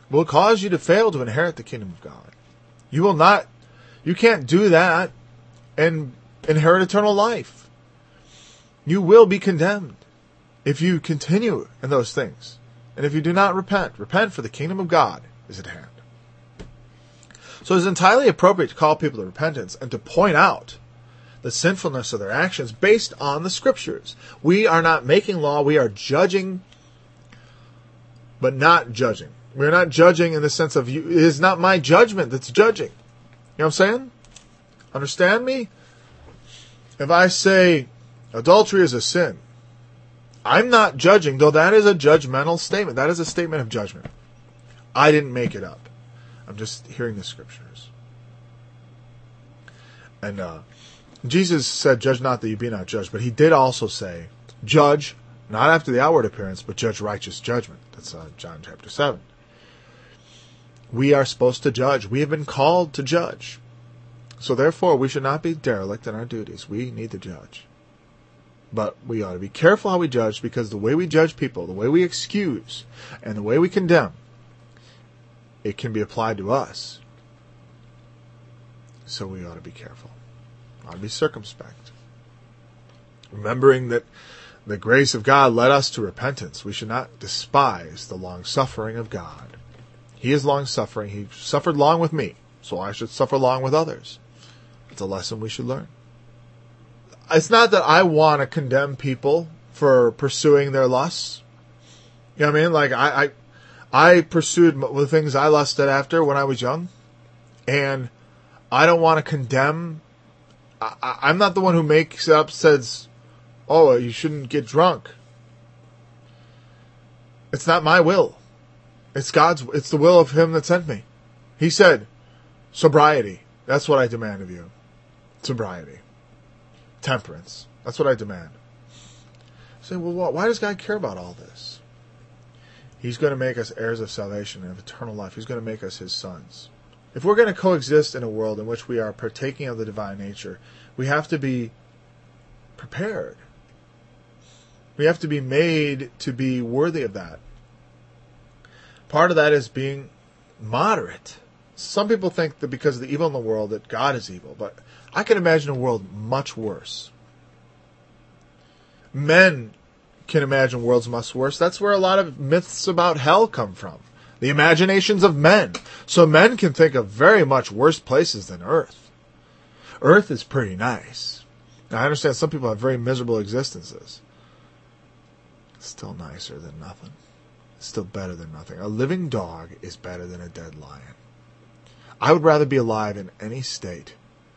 will cause you to fail to inherit the kingdom of God. You can't do that and inherit eternal life. You will be condemned if you continue in those things. And if you do not repent, for the kingdom of God is at hand. So it's entirely appropriate to call people to repentance and to point out the sinfulness of their actions based on the scriptures. We are not making law, we are judging, but not judging. We're not judging in the sense of, it is not my judgment that's judging. You know what I'm saying? Understand me? If I say adultery is a sin, I'm not judging, though that is a judgmental statement. That is a statement of judgment. I didn't make it up. I'm just hearing the scriptures. And Jesus said, judge not that you be not judged. But he did also say, judge, not after the outward appearance, but judge righteous judgment. That's John chapter 7. We are supposed to judge. We have been called to judge. So therefore, we should not be derelict in our duties. We need to judge. But we ought to be careful how we judge, because the way we judge people, the way we excuse, and the way we condemn, it can be applied to us. So we ought to be careful. We ought to be circumspect. Remembering that the grace of God led us to repentance. We should not despise the long-suffering of God. He is long-suffering. He suffered long with me, so I should suffer long with others. It's a lesson we should learn. It's not that I want to condemn people for pursuing their lusts. You know what I mean? Like, I pursued the things I lusted after when I was young, and I don't want to condemn. I'm not the one who says, oh, you shouldn't get drunk. It's not my will. It's the will of him that sent me. He said, sobriety. That's what I demand of you. Sobriety. Temperance. That's what I demand. Say, well, why does God care about all this? He's going to make us heirs of salvation and of eternal life. He's going to make us his sons. If we're going to coexist in a world in which we are partaking of the divine nature, we have to be prepared. We have to be made to be worthy of that. Part of that is being moderate. Some people think that because of the evil in the world that God is evil, but I can imagine a world much worse. Men can imagine worlds much worse. That's where a lot of myths about hell come from. The imaginations of men. So men can think of very much worse places than Earth. Earth is pretty nice. Now, I understand some people have very miserable existences. It's still nicer than nothing. It's still better than nothing. A living dog is better than a dead lion. I would rather be alive in any state,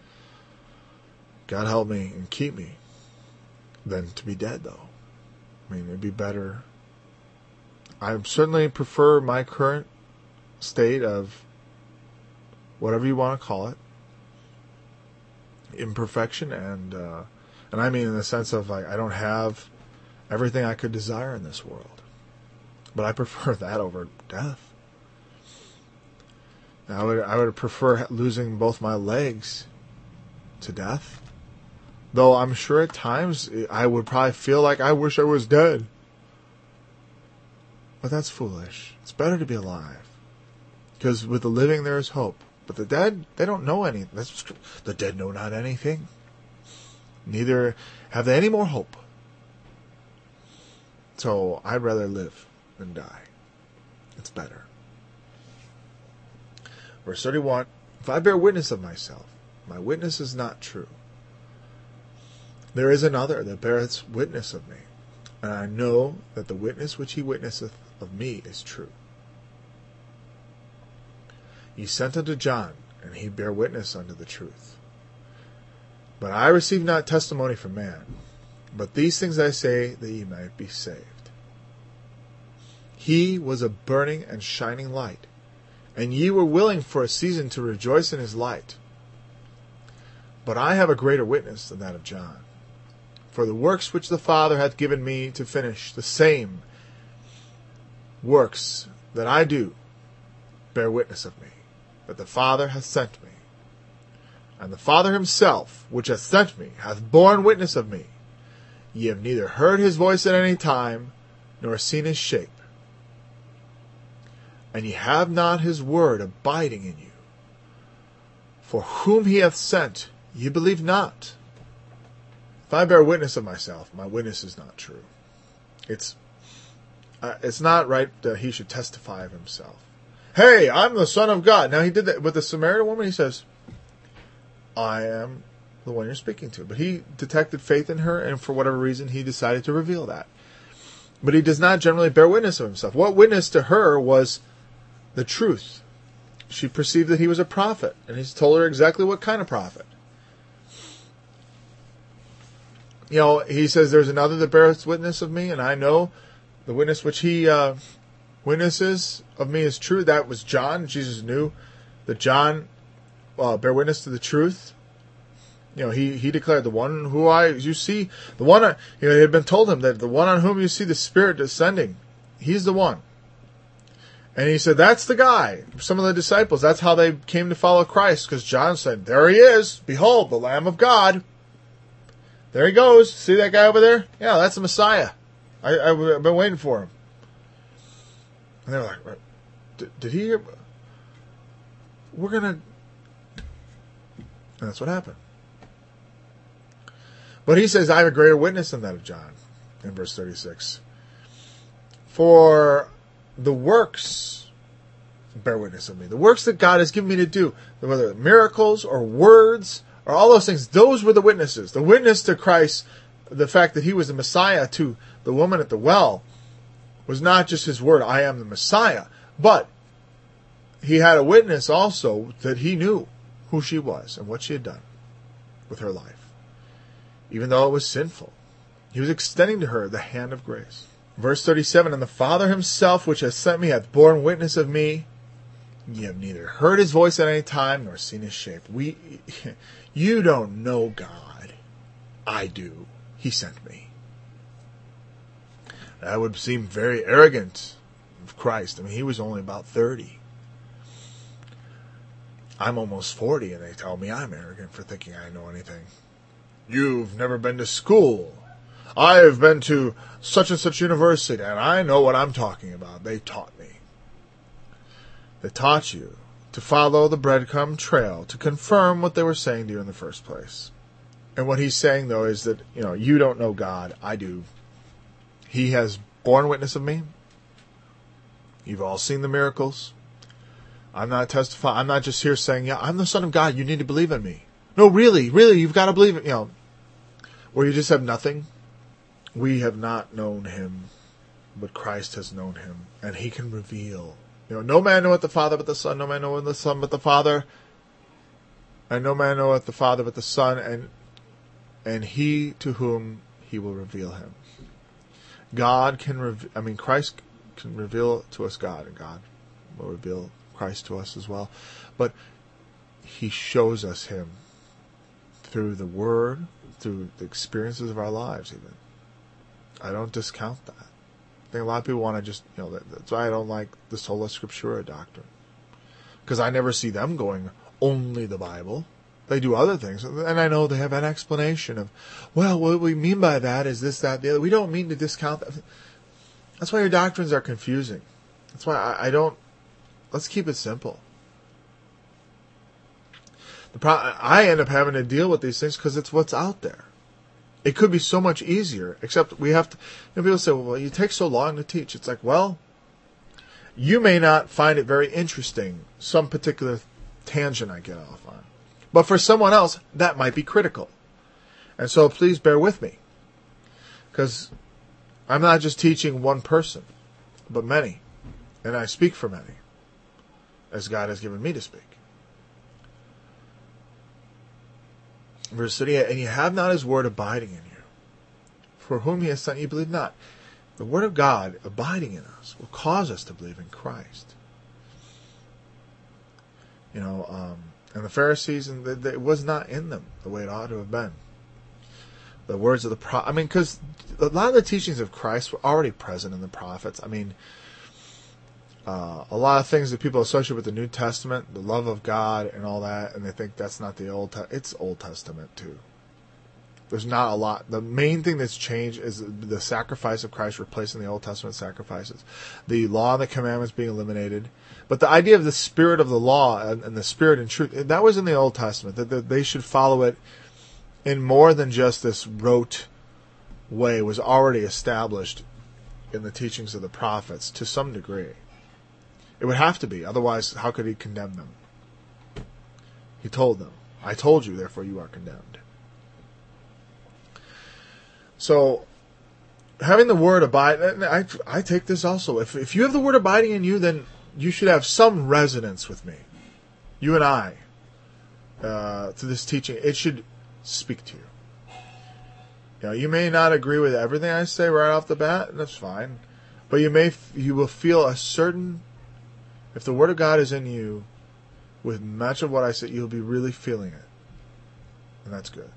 God help me and keep me, than to be dead, though. I mean, it'd be better. I certainly prefer my current state of whatever you want to call it, imperfection, and I mean in the sense of like I don't have everything I could desire in this world, but I prefer that over death. I would prefer losing both my legs to death, though I'm sure at times I would probably feel like I wish I was dead. But that's foolish. It's better to be alive, because with the living there is hope. But the dead, they don't know anything. The dead know not anything. Neither have they any more hope. So I'd rather live than die. It's better. Verse 31, if I bear witness of myself, my witness is not true. There is another that beareth witness of me, and I know that the witness which he witnesseth of me is true. Ye sent unto John, and he bare witness unto the truth. But I receive not testimony from man, but these things I say, that ye might be saved. He was a burning and shining light, and ye were willing for a season to rejoice in his light. But I have a greater witness than that of John. For the works which the Father hath given me to finish, the same works that I do bear witness of me, that the Father hath sent me. And the Father himself, which hath sent me, hath borne witness of me. Ye have neither heard his voice at any time, nor seen his shape. and ye have not his word abiding in you. For whom he hath sent, ye believe not. If I bear witness of myself, my witness is not true. It's not right that he should testify of himself. Hey, I'm the Son of God. Now he did that with the Samaritan woman. He says, I am the one you're speaking to. But he detected faith in her, and for whatever reason, he decided to reveal that. But he does not generally bear witness of himself. What witness to her was the truth. She perceived that he was a prophet, and he's told her exactly what kind of prophet. He says, there's another that beareth witness of me, and I know the witness which he witnesses of me is true. That was John. Jesus knew that John bear witness to the truth. He declared, the one who you see, the one, it had been told him that the one on whom you see the Spirit descending, he's the one. And he said, that's the guy. Some of the disciples, that's how they came to follow Christ, because John said, there he is. Behold, the Lamb of God. There he goes. See that guy over there? Yeah, that's the Messiah. I've been waiting for him. And they were like, did he hear? We're going to... And that's what happened. But he says, I have a greater witness than that of John, in verse 36. For the works bear witness of me. The works that God has given me to do, whether miracles or words or all those things, those were the witnesses. The witness to Christ, the fact that he was the Messiah to the woman at the well, was not just his word, I am the Messiah, but he had a witness also that he knew who she was and what she had done with her life. Even though it was sinful, he was extending to her the hand of grace. Verse 37, and the Father himself, which has sent me, hath borne witness of me. Ye have neither heard his voice at any time, nor seen his shape. You don't know God. I do. He sent me. That would seem very arrogant of Christ. I mean, he was only about 30. I'm almost 40, and they tell me I'm arrogant for thinking I know anything. You've never been to school. I've been to such and such university, and I know what I'm talking about. They taught me. They taught you to follow the breadcrumb trail, to confirm what they were saying to you in the first place. And what he's saying, though, is that, you don't know God. I do. He has borne witness of me. You've all seen the miracles. I'm not testifying. I'm not just here saying, yeah, I'm the Son of God. You need to believe in me. No, really, you've got to believe it. Or you just have nothing. We have not known him, but Christ has known him, and he can reveal. No man knoweth the Father but the Son, no man knoweth the Son but the Father, and no man knoweth the Father but the Son, and he to whom he will reveal him. Christ can reveal to us God, and God will reveal Christ to us as well. But he shows us him through the Word, through the experiences of our lives even. I don't discount that. I think a lot of people want to just, that's why I don't like the sola scriptura doctrine. Because I never see them going, only the Bible. They do other things. And I know they have an explanation of, well, what we mean by that is this, that, the other. We don't mean to discount that. That's why your doctrines are confusing. That's why let's keep it simple. I end up having to deal with these things because it's what's out there. It could be so much easier, except we have to... people say, well, you take so long to teach. It's like, well, you may not find it very interesting, some particular tangent I get off on. But for someone else, that might be critical. And so please bear with me. Because I'm not just teaching one person, but many. And I speak for many, as God has given me to speak. Verse 38, and ye have not his word abiding in you. For whom he has sent, ye believe not. The word of God abiding in us will cause us to believe in Christ. And the Pharisees, it was not in them the way it ought to have been. The words of the because a lot of the teachings of Christ were already present in the prophets. A lot of things that people associate with the New Testament, the love of God and all that, and they think that's not the Old Testament. It's Old Testament too. There's not a lot. The main thing that's changed is the sacrifice of Christ replacing the Old Testament sacrifices. The law and the commandments being eliminated. But the idea of the spirit of the law and the spirit and truth, that was in the Old Testament, that they should follow it in more than just this rote way, was already established in the teachings of the prophets to some degree. It would have to be. Otherwise, how could he condemn them? He told them, I told you, therefore you are condemned. So, having the word abide, I take this also. If you have the word abiding in you, then you should have some resonance with me. You and I, to this teaching. It should speak to you. You may not agree with everything I say right off the bat, and that's fine. But you will feel a certain, if the word of God is in you, with much of what I say, you'll be really feeling it. And that's good.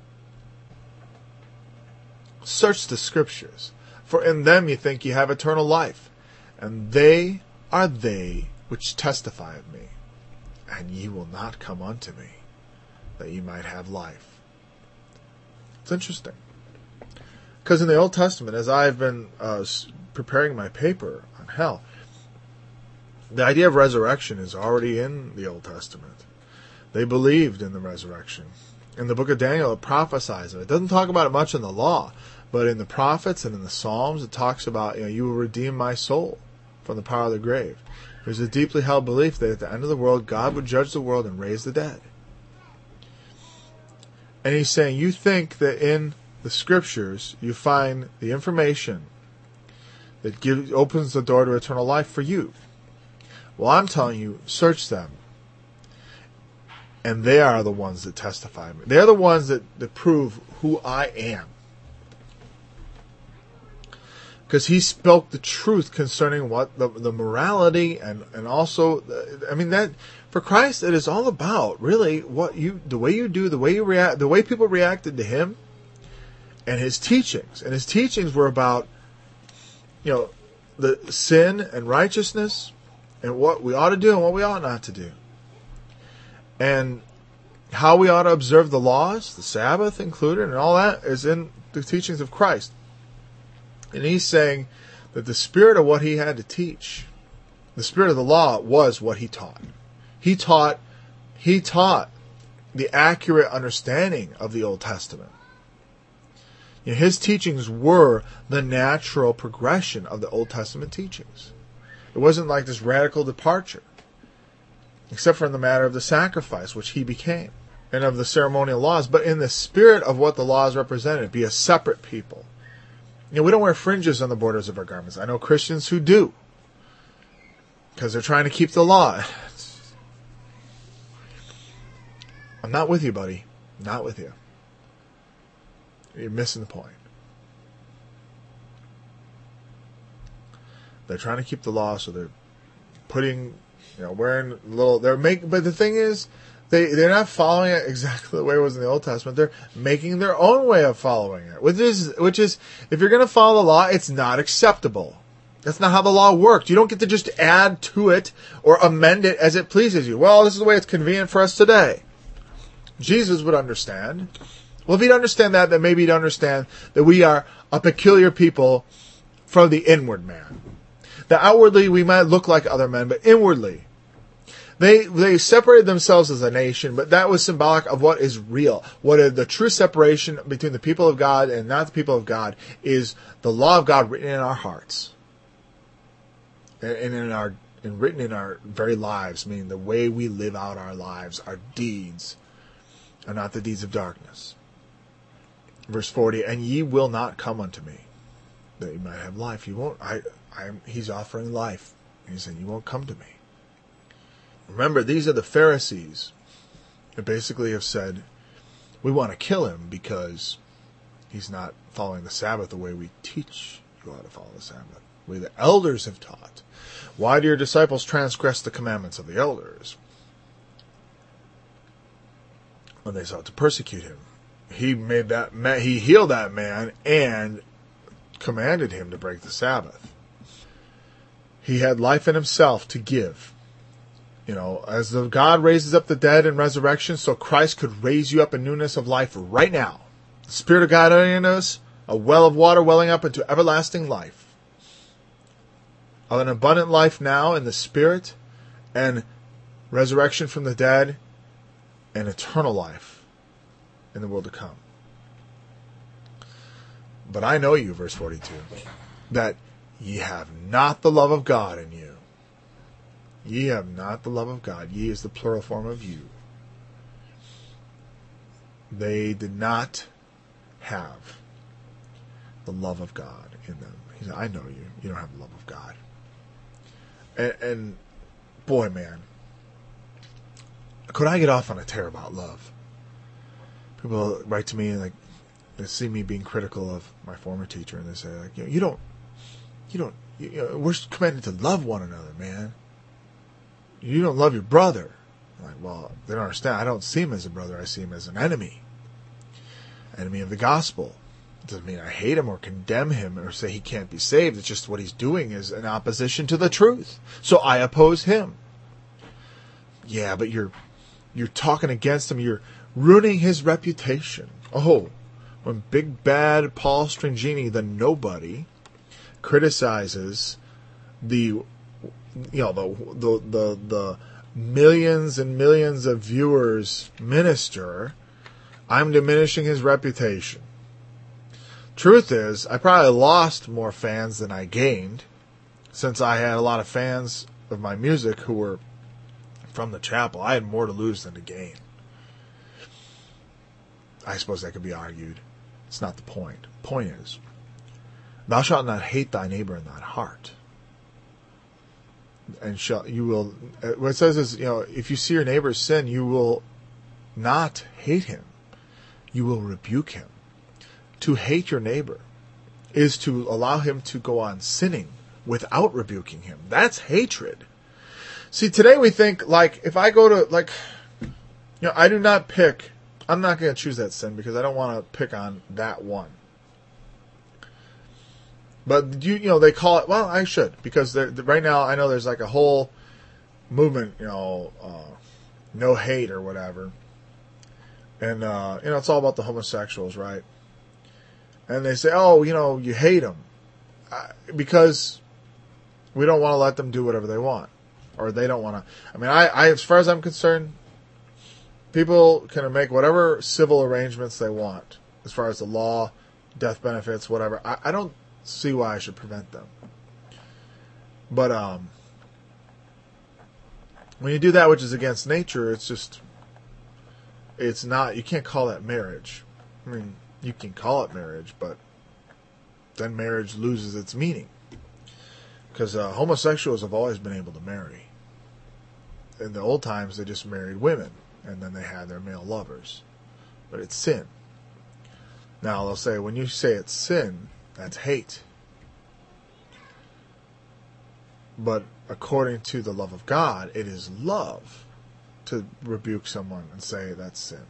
Search the scriptures, for in them you think you have eternal life, and they are they which testify of me, and ye will not come unto me, that ye might have life. It's interesting. Because in the Old Testament, as I've been preparing my paper on hell, the idea of resurrection is already in the Old Testament. They believed in the resurrection. In the book of Daniel, it prophesies of it. It doesn't talk about it much in the law, but in the prophets and in the Psalms, it talks about, you will redeem my soul from the power of the grave. There's a deeply held belief that at the end of the world, God would judge the world and raise the dead. And he's saying, you think that in the scriptures you find the information that opens the door to eternal life for you. Well, I'm telling you, search them. And they are the ones that testify of me. They're the ones that prove who I am. Because he spoke the truth concerning what the morality and also, that for Christ it is all about really the way you do, the way you react, the way people reacted to him and his teachings. And his teachings were about, the sin and righteousness and what we ought to do and what we ought not to do. And how we ought to observe the laws, the Sabbath included, and all that is in the teachings of Christ. And he's saying that the spirit of what he had to teach, the spirit of the law, was what he taught. He taught the accurate understanding of the Old Testament. His teachings were the natural progression of the Old Testament teachings. It wasn't like this radical departure, except for in the matter of the sacrifice, which he became, and of the ceremonial laws. But in the spirit of what the laws represented, be a separate people. We don't wear fringes on the borders of our garments. I know Christians who do, because they're trying to keep the law. I'm not with you, buddy. Not with you. You're missing the point. They're trying to keep the law, so they're putting, wearing little. But the thing is, they're not following it exactly the way it was in the Old Testament. They're making their own way of following it, which is, if you're going to follow the law, it's not acceptable. That's not how the law worked. You don't get to just add to it or amend it as it pleases you. Well, this is the way it's convenient for us today. Jesus would understand. Well, if he'd understand that, then maybe he'd understand that we are a peculiar people from the inward man. That outwardly we might look like other men, but inwardly they separated themselves as a nation, but that was symbolic of what is real. What is the true separation between the people of God and not the people of God is the law of God written in our hearts. And written in our very lives, meaning the way we live out our lives, our deeds are not the deeds of darkness. Verse 40, and ye will not come unto me, that you might have life. You won't. He's offering life. He's saying, you won't come to me. Remember, these are the Pharisees that basically have said, we want to kill him because he's not following the Sabbath the way we teach you how to follow the Sabbath, the way the elders have taught. Why do your disciples transgress the commandments of the elders? When they sought to persecute him. He healed that man and commanded him to break the Sabbath. He had life in himself to give. As the God raises up the dead in resurrection, so Christ could raise you up in newness of life right now. The Spirit of God in us, a well of water welling up into everlasting life. Of an abundant life now in the Spirit, and resurrection from the dead, and eternal life in the world to come. But I know you, verse 42, that ye have not the love of God in you. Ye have not the love of God. Ye is the plural form of you. They did not have the love of God in them. He said, I know you. You don't have the love of God. And boy, man, could I get off on a tear about love? People write to me and like they see me being critical of my former teacher, and they say, like, you know, we're commanded to love one another, man. You don't love your brother. I'm like, well, they don't understand. I don't see him as a brother. I see him as an enemy. Enemy of the gospel. It doesn't mean I hate him or condemn him or say he can't be saved. It's just what he's doing is in opposition to the truth. So I oppose him. Yeah, but you're talking against him. You're ruining his reputation. Oh, when big bad Paul Strangini, the nobody, criticizes the millions and millions of viewers minister, I'm diminishing his reputation. Truth is, I probably lost more fans than I gained, since I had a lot of fans of my music who were from the chapel. I had more to lose than to gain. I suppose that could be argued. It's not the point. The point is, thou shalt not hate thy neighbor in thine heart. And you will, what it says is, if you see your neighbor sin, you will not hate him. You will rebuke him. To hate your neighbor is to allow him to go on sinning without rebuking him. That's hatred. See, today we think, like, if I go to, I do not pick, I'm not going to choose that sin because I don't want to pick on that one. But, they call it, well, I should, because right now I know there's like a whole movement, no hate or whatever. And, it's all about the homosexuals, right? And they say, oh, you hate them. Because we don't want to let them do whatever they want. Or they don't want to. I mean, I as far as I'm concerned, people can make whatever civil arrangements they want. As far as the law, death benefits, whatever. I don't see why I should prevent them. But when you do that which is against nature, it's not, you can't call that marriage. I mean, you can call it marriage, but then marriage loses its meaning. Because homosexuals have always been able to marry. In the old times, they just married women, and then they had their male lovers. But it's sin. Now, they'll say, when you say it's sin, that's hate. But according to the love of God, it is love to rebuke someone and say that's sin.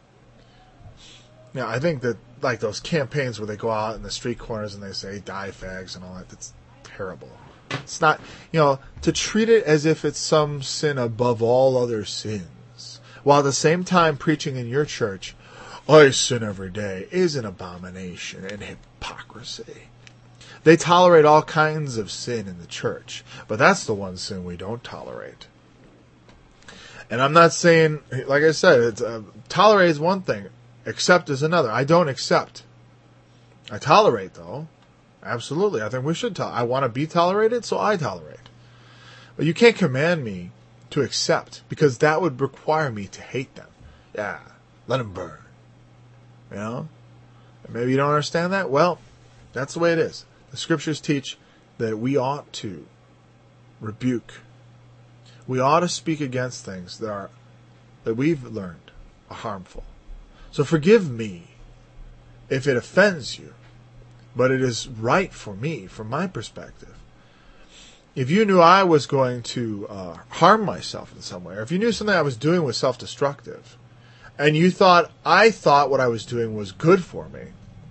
Now, I think that, like those campaigns where they go out in the street corners and they say, die fags and all that, that's terrible. It's not, to treat it as if it's some sin above all other sins, while at the same time preaching in your church, I sin every day, is an abomination and hypocrisy. They tolerate all kinds of sin in the church, but that's the one sin we don't tolerate. And I'm not saying, like I said, tolerate is one thing, accept is another. I don't accept. I tolerate, though. Absolutely. I think we should I want to be tolerated, so I tolerate. But you can't command me to accept, because that would require me to hate them. Yeah, let them burn. And maybe you don't understand that. Well, that's the way it is. The scriptures teach that we ought to rebuke. We ought to speak against things that we've learned are harmful. So forgive me if it offends you, but it is right for me, from my perspective. If you knew I was going to harm myself in some way, or if you knew something I was doing was self-destructive, and I thought what I was doing was good for me,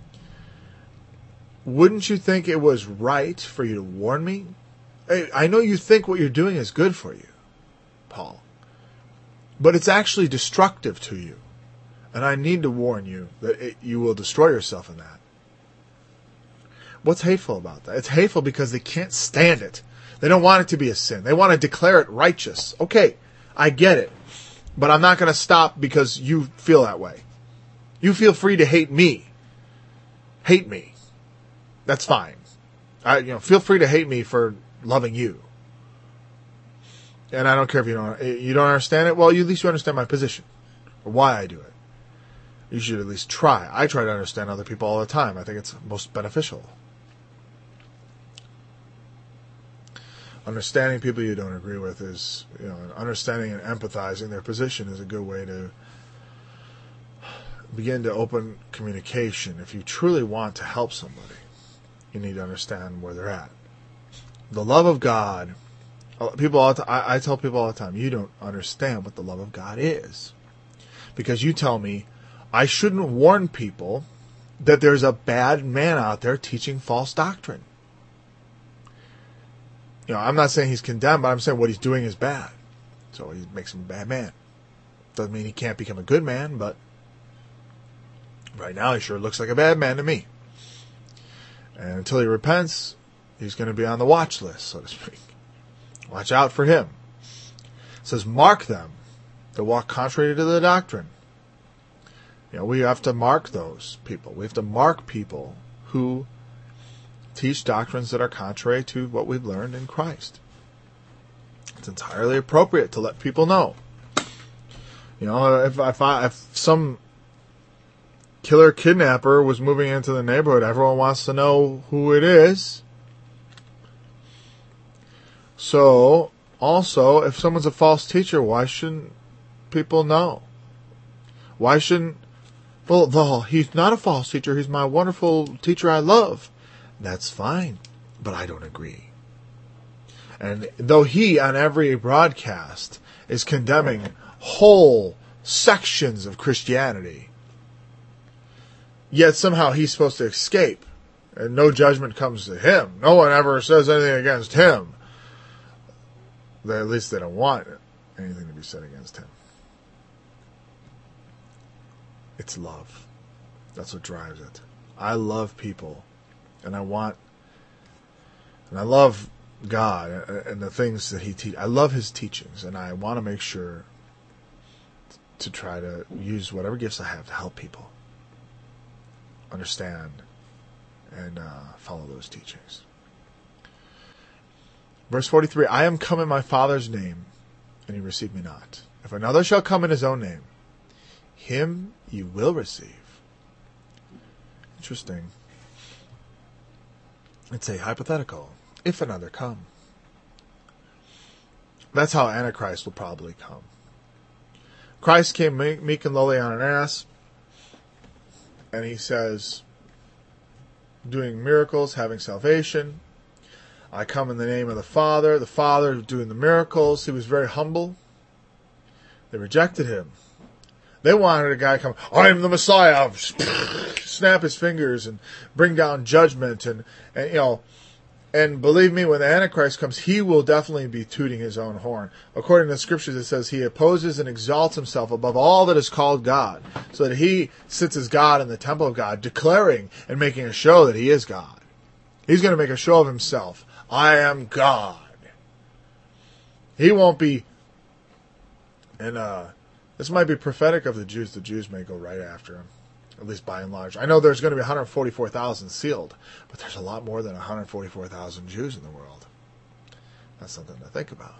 wouldn't you think it was right for you to warn me? I know you think what you're doing is good for you, Paul, but it's actually destructive to you. And I need to warn you that you will destroy yourself in that. What's hateful about that? It's hateful because they can't stand it. They don't want it to be a sin. They want to declare it righteous. Okay, I get it. But I'm not going to stop because you feel that way. You feel free to hate me. Hate me. That's fine. Feel free to hate me for loving you. And I don't care if you don't understand it. Well, at least you understand my position or why I do it. You should at least try. I try to understand other people all the time. I think it's most beneficial. Understanding people you don't agree with is, understanding and empathizing their position is a good way to begin to open communication. If you truly want to help somebody, you need to understand where they're at. The love of God, I tell people all the time, you don't understand what the love of God is. Because you tell me, I shouldn't warn people that there's a bad man out there teaching false doctrine. I'm not saying he's condemned, but I'm saying what he's doing is bad. So he makes him a bad man. Doesn't mean he can't become a good man, but right now he sure looks like a bad man to me. And until he repents, he's going to be on the watch list, so to speak. Watch out for him. It says, mark them that walk contrary to the doctrine. We have to mark those people. We have to mark people who teach doctrines that are contrary to what we've learned in Christ. It's entirely appropriate to let people know. If some killer kidnapper was moving into the neighborhood, everyone wants to know who it is. So, also, if someone's a false teacher, why shouldn't people know? Why shouldn't... Well, he's not a false teacher. He's my wonderful teacher I love. That's fine, but I don't agree. And though he, on every broadcast, is condemning whole sections of Christianity, yet somehow he's supposed to escape, and no judgment comes to him. No one ever says anything against him. At least they don't want anything to be said against him. It's love. That's what drives it. I love people, and I love God and the things that he teaches. I love his teachings, and I want to make sure to try to use whatever gifts I have to help people understand and follow those teachings. Verse 43, I am come in my Father's name, and you receive me not. If another shall come in his own name, him you will receive. Interesting. It's a hypothetical. If another come. That's how Antichrist will probably come. Christ came meek and lowly on an ass, and he says, doing miracles, having salvation. I come in the name of the Father doing the miracles. He was very humble. They rejected him. They wanted a guy to come, I am the Messiah, snap his fingers and bring down judgment. And believe me, when the Antichrist comes, he will definitely be tooting his own horn. According to the scriptures, it says he opposes and exalts himself above all that is called God, so that he sits as God in the temple of God, declaring and making a show that he is God. He's going to make a show of himself. I am God. He won't be, and this might be prophetic of the Jews. The Jews may go right after him, at least by and large. I know there's going to be 144,000 sealed, but there's a lot more than 144,000 Jews in the world. That's something to think about.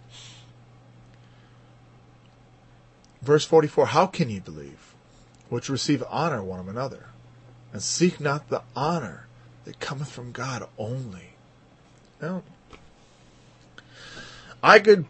Verse 44, how can ye believe, which receive honor one of another, and seek not the honor that cometh from God only? Now, I could,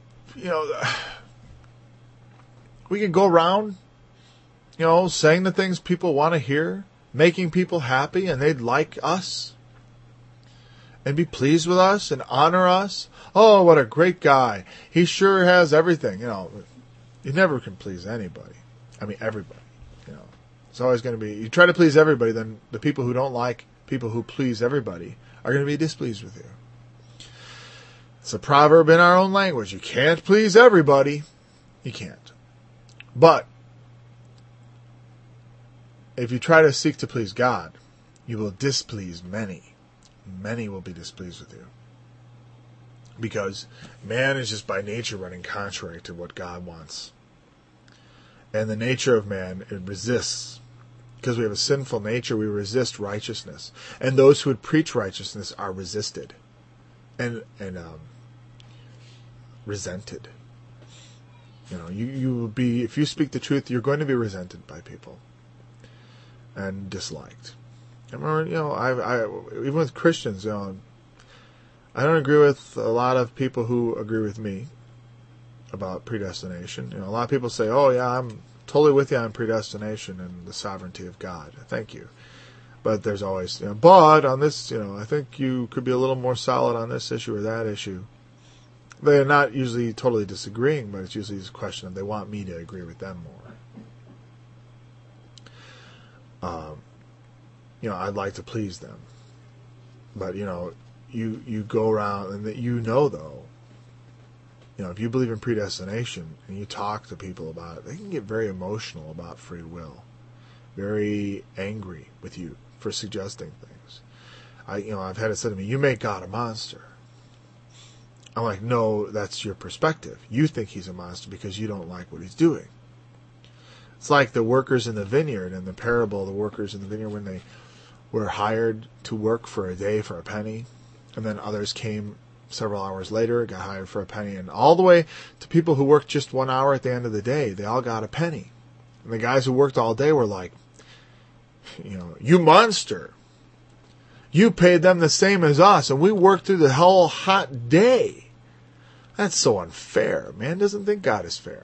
we could go around, saying the things people want to hear, making people happy, and they'd like us, and be pleased with us, and honor us. Oh, what a great guy. He sure has everything. You never can please anybody. I mean, everybody. It's always going to be, you try to please everybody, then the people who don't like people who please everybody are going to be displeased with you. It's a proverb in our own language. You can't please everybody. You can't. But if you try to seek to please God, you will displease many. Many will be displeased with you. Because man is just by nature running contrary to what God wants. And the nature of man, it resists. Because we have a sinful nature, we resist righteousness. And those who would preach righteousness are resisted. And resented. You will be, if you speak the truth, you're going to be resented by people. And disliked. I remember, I even with Christians, I don't agree with a lot of people who agree with me about predestination. A lot of people say, oh yeah, I'm totally with you on predestination and the sovereignty of God. Thank you. But there's always, but on this, I think you could be a little more solid on this issue or that issue. They're not usually totally disagreeing, but it's usually a question of they want me to agree with them more. I'd like to please them. But, you go around and though, if you believe in predestination and you talk to people about it, they can get very emotional about free will. Very angry with you for suggesting things. I've had it said to me, you make God a monster. I'm like, no, that's your perspective. You think he's a monster because you don't like what he's doing. It's like the workers in the vineyard in the parable of the workers in the vineyard when they were hired to work for a day for a penny, and then others came several hours later, got hired for a penny, and all the way to people who worked just 1 hour at the end of the day, they all got a penny. And the guys who worked all day were like, you monster. You paid them the same as us, and we worked through the whole hot day. That's so unfair. Man doesn't think God is fair.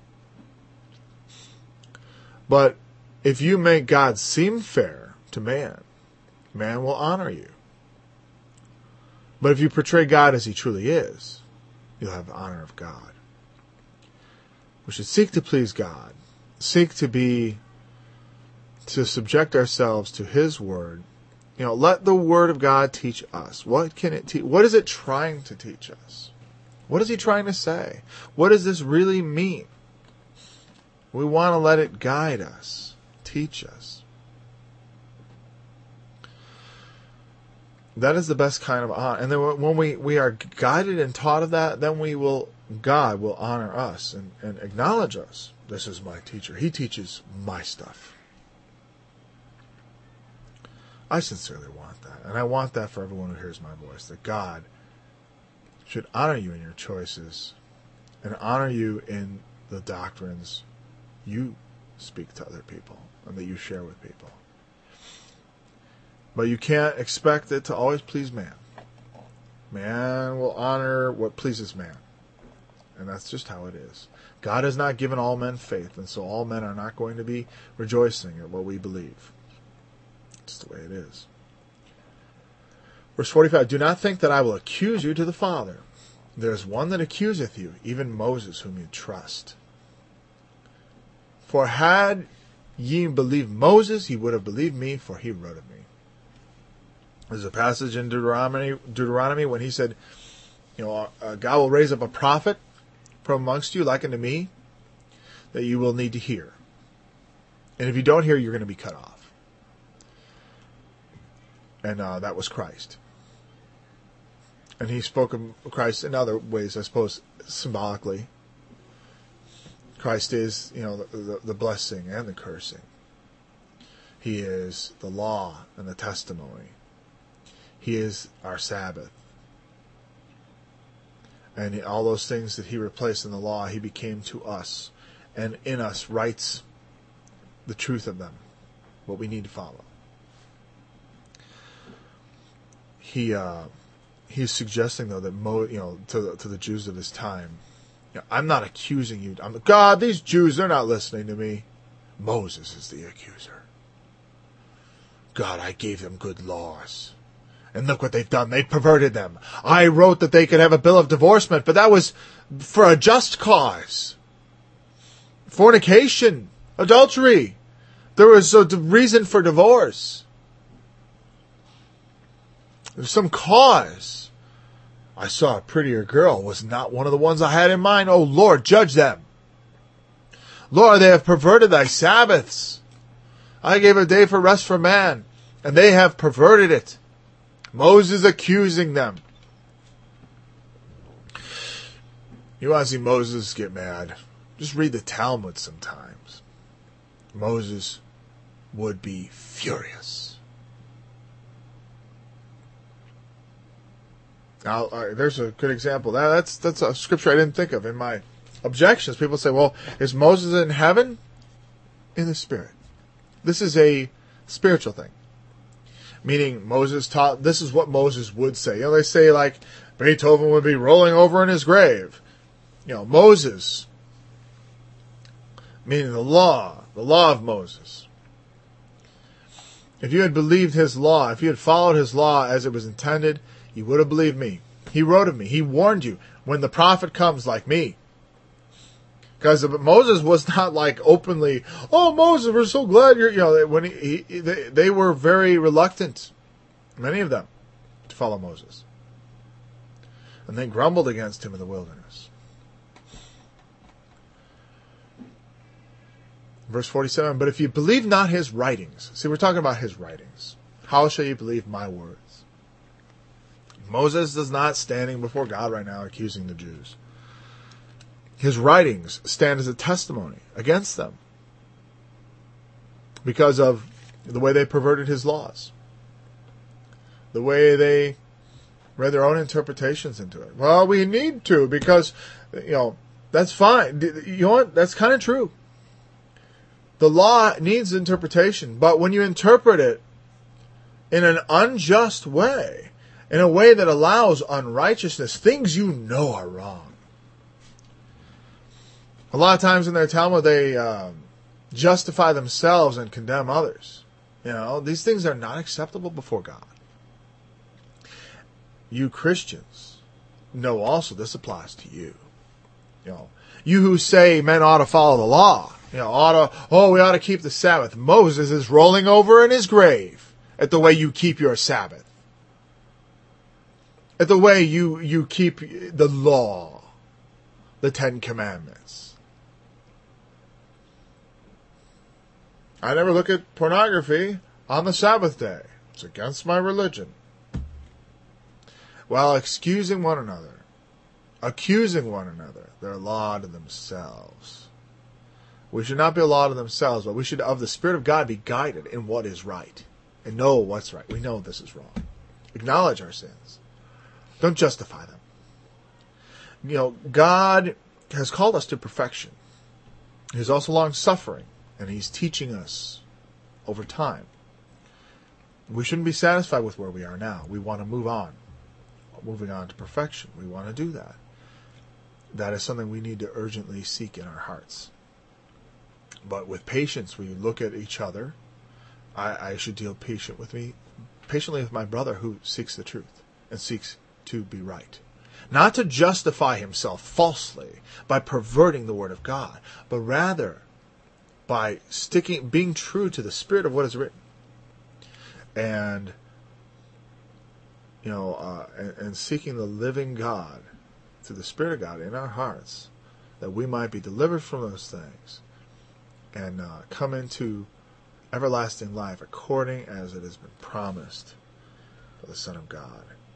But if you make God seem fair to man, man will honor you. But if you portray God as he truly is, you'll have the honor of God. We should seek to please God. Seek to subject ourselves to his word. Let the word of God teach us. What can it teach? What is it trying to teach us? What is he trying to say? What does this really mean? We want to let it guide us, teach us. That is the best kind of honor. And then when we are guided and taught of that, then God will honor us and acknowledge us. This is my teacher. He teaches my stuff. I sincerely want that. And I want that for everyone who hears my voice, that God should honor you in your choices and honor you in the doctrines you speak to other people and that you share with people. But you can't expect it to always please man. Man will honor what pleases man. And that's just how it is. God has not given all men faith, and so all men are not going to be rejoicing at what we believe. It's the way it is. Verse 45, do not think that I will accuse you to the Father. There is one that accuseth you, even Moses, whom you trust. For had ye believed Moses, ye would have believed me, for he wrote of me. There's a passage in Deuteronomy when he said, God will raise up a prophet from amongst you, like unto me, that you will need to hear. And if you don't hear, you're going to be cut off. And that was Christ. And he spoke of Christ in other ways, I suppose, symbolically. Christ is, the blessing and the cursing. He is the law and the testimony. He is our Sabbath. And all those things that he replaced in the law, he became to us. And in us writes the truth of them, what we need to follow. He's suggesting, though, that to the Jews of his time, I'm not accusing you. God, these Jews, they're not listening to me. Moses is the accuser. God, I gave them good laws. And look what they've done. They perverted them. I wrote that they could have a bill of divorcement, but that was for a just cause. Fornication, adultery. There was a reason for divorce. There's some cause. I saw a prettier girl, was not one of the ones I had in mind. Oh, Lord, judge them. Lord, they have perverted thy Sabbaths. I gave a day for rest for man, and they have perverted it. Moses accusing them. You want to see Moses get mad? Just read the Talmud sometimes. Moses would be furious. Now, there's a good example. That's a scripture I didn't think of in my objections. People say, well, is Moses in heaven? In the spirit. This is a spiritual thing. Meaning Moses taught, this is what Moses would say. You know, they say like Beethoven would be rolling over in his grave. You know, Moses, meaning the law of Moses. If you had believed his law, if you had followed his law as it was intended, you would have believed me. He wrote of me. He warned you when the prophet comes like me. Because Moses was not like openly, oh, Moses, we're so glad you're, you know, when they were very reluctant, many of them, to follow Moses. And they grumbled against him in the wilderness. Verse 47, but if you believe not his writings, see, we're talking about his writings. How shall you believe my words? Moses is not standing before God right now accusing the Jews. His writings stand as a testimony against them because of the way they perverted his laws, the way they read their own interpretations into it. Well, we need to because, you know, that's fine. You know what? That's kind of true. The law needs interpretation, but when you interpret it in an unjust way, in a way that allows unrighteousness, things you know are wrong. A lot of times in their Talmud, they justify themselves and condemn others. You know, these things are not acceptable before God. You Christians know also this applies to you. You know, you who say men ought to follow the law, you know, we ought to keep the Sabbath. Moses is rolling over in his grave at the way you keep your Sabbath. At the way you keep the law, the Ten Commandments. I never look at pornography on the Sabbath day. It's against my religion. While excusing one another, accusing one another, they're a law to themselves. We should not be a law to themselves, but we should, of the Spirit of God, be guided in what is right. And know what's right. We know this is wrong. Acknowledge our sins. Don't justify them. You know, God has called us to perfection. He's also long-suffering, and He's teaching us over time. We shouldn't be satisfied with where we are now. We want to move on. Moving on to perfection. We want to do that. That is something we need to urgently seek in our hearts. But with patience, we look at each other. I should deal patiently with my brother who seeks the truth and seeks to be right. Not to justify himself falsely by perverting the word of God, but rather by being true to the spirit of what is written. And, you know, and seeking the living God through the Spirit of God in our hearts, that we might be delivered from those things and come into everlasting life according as it has been promised by the Son of God.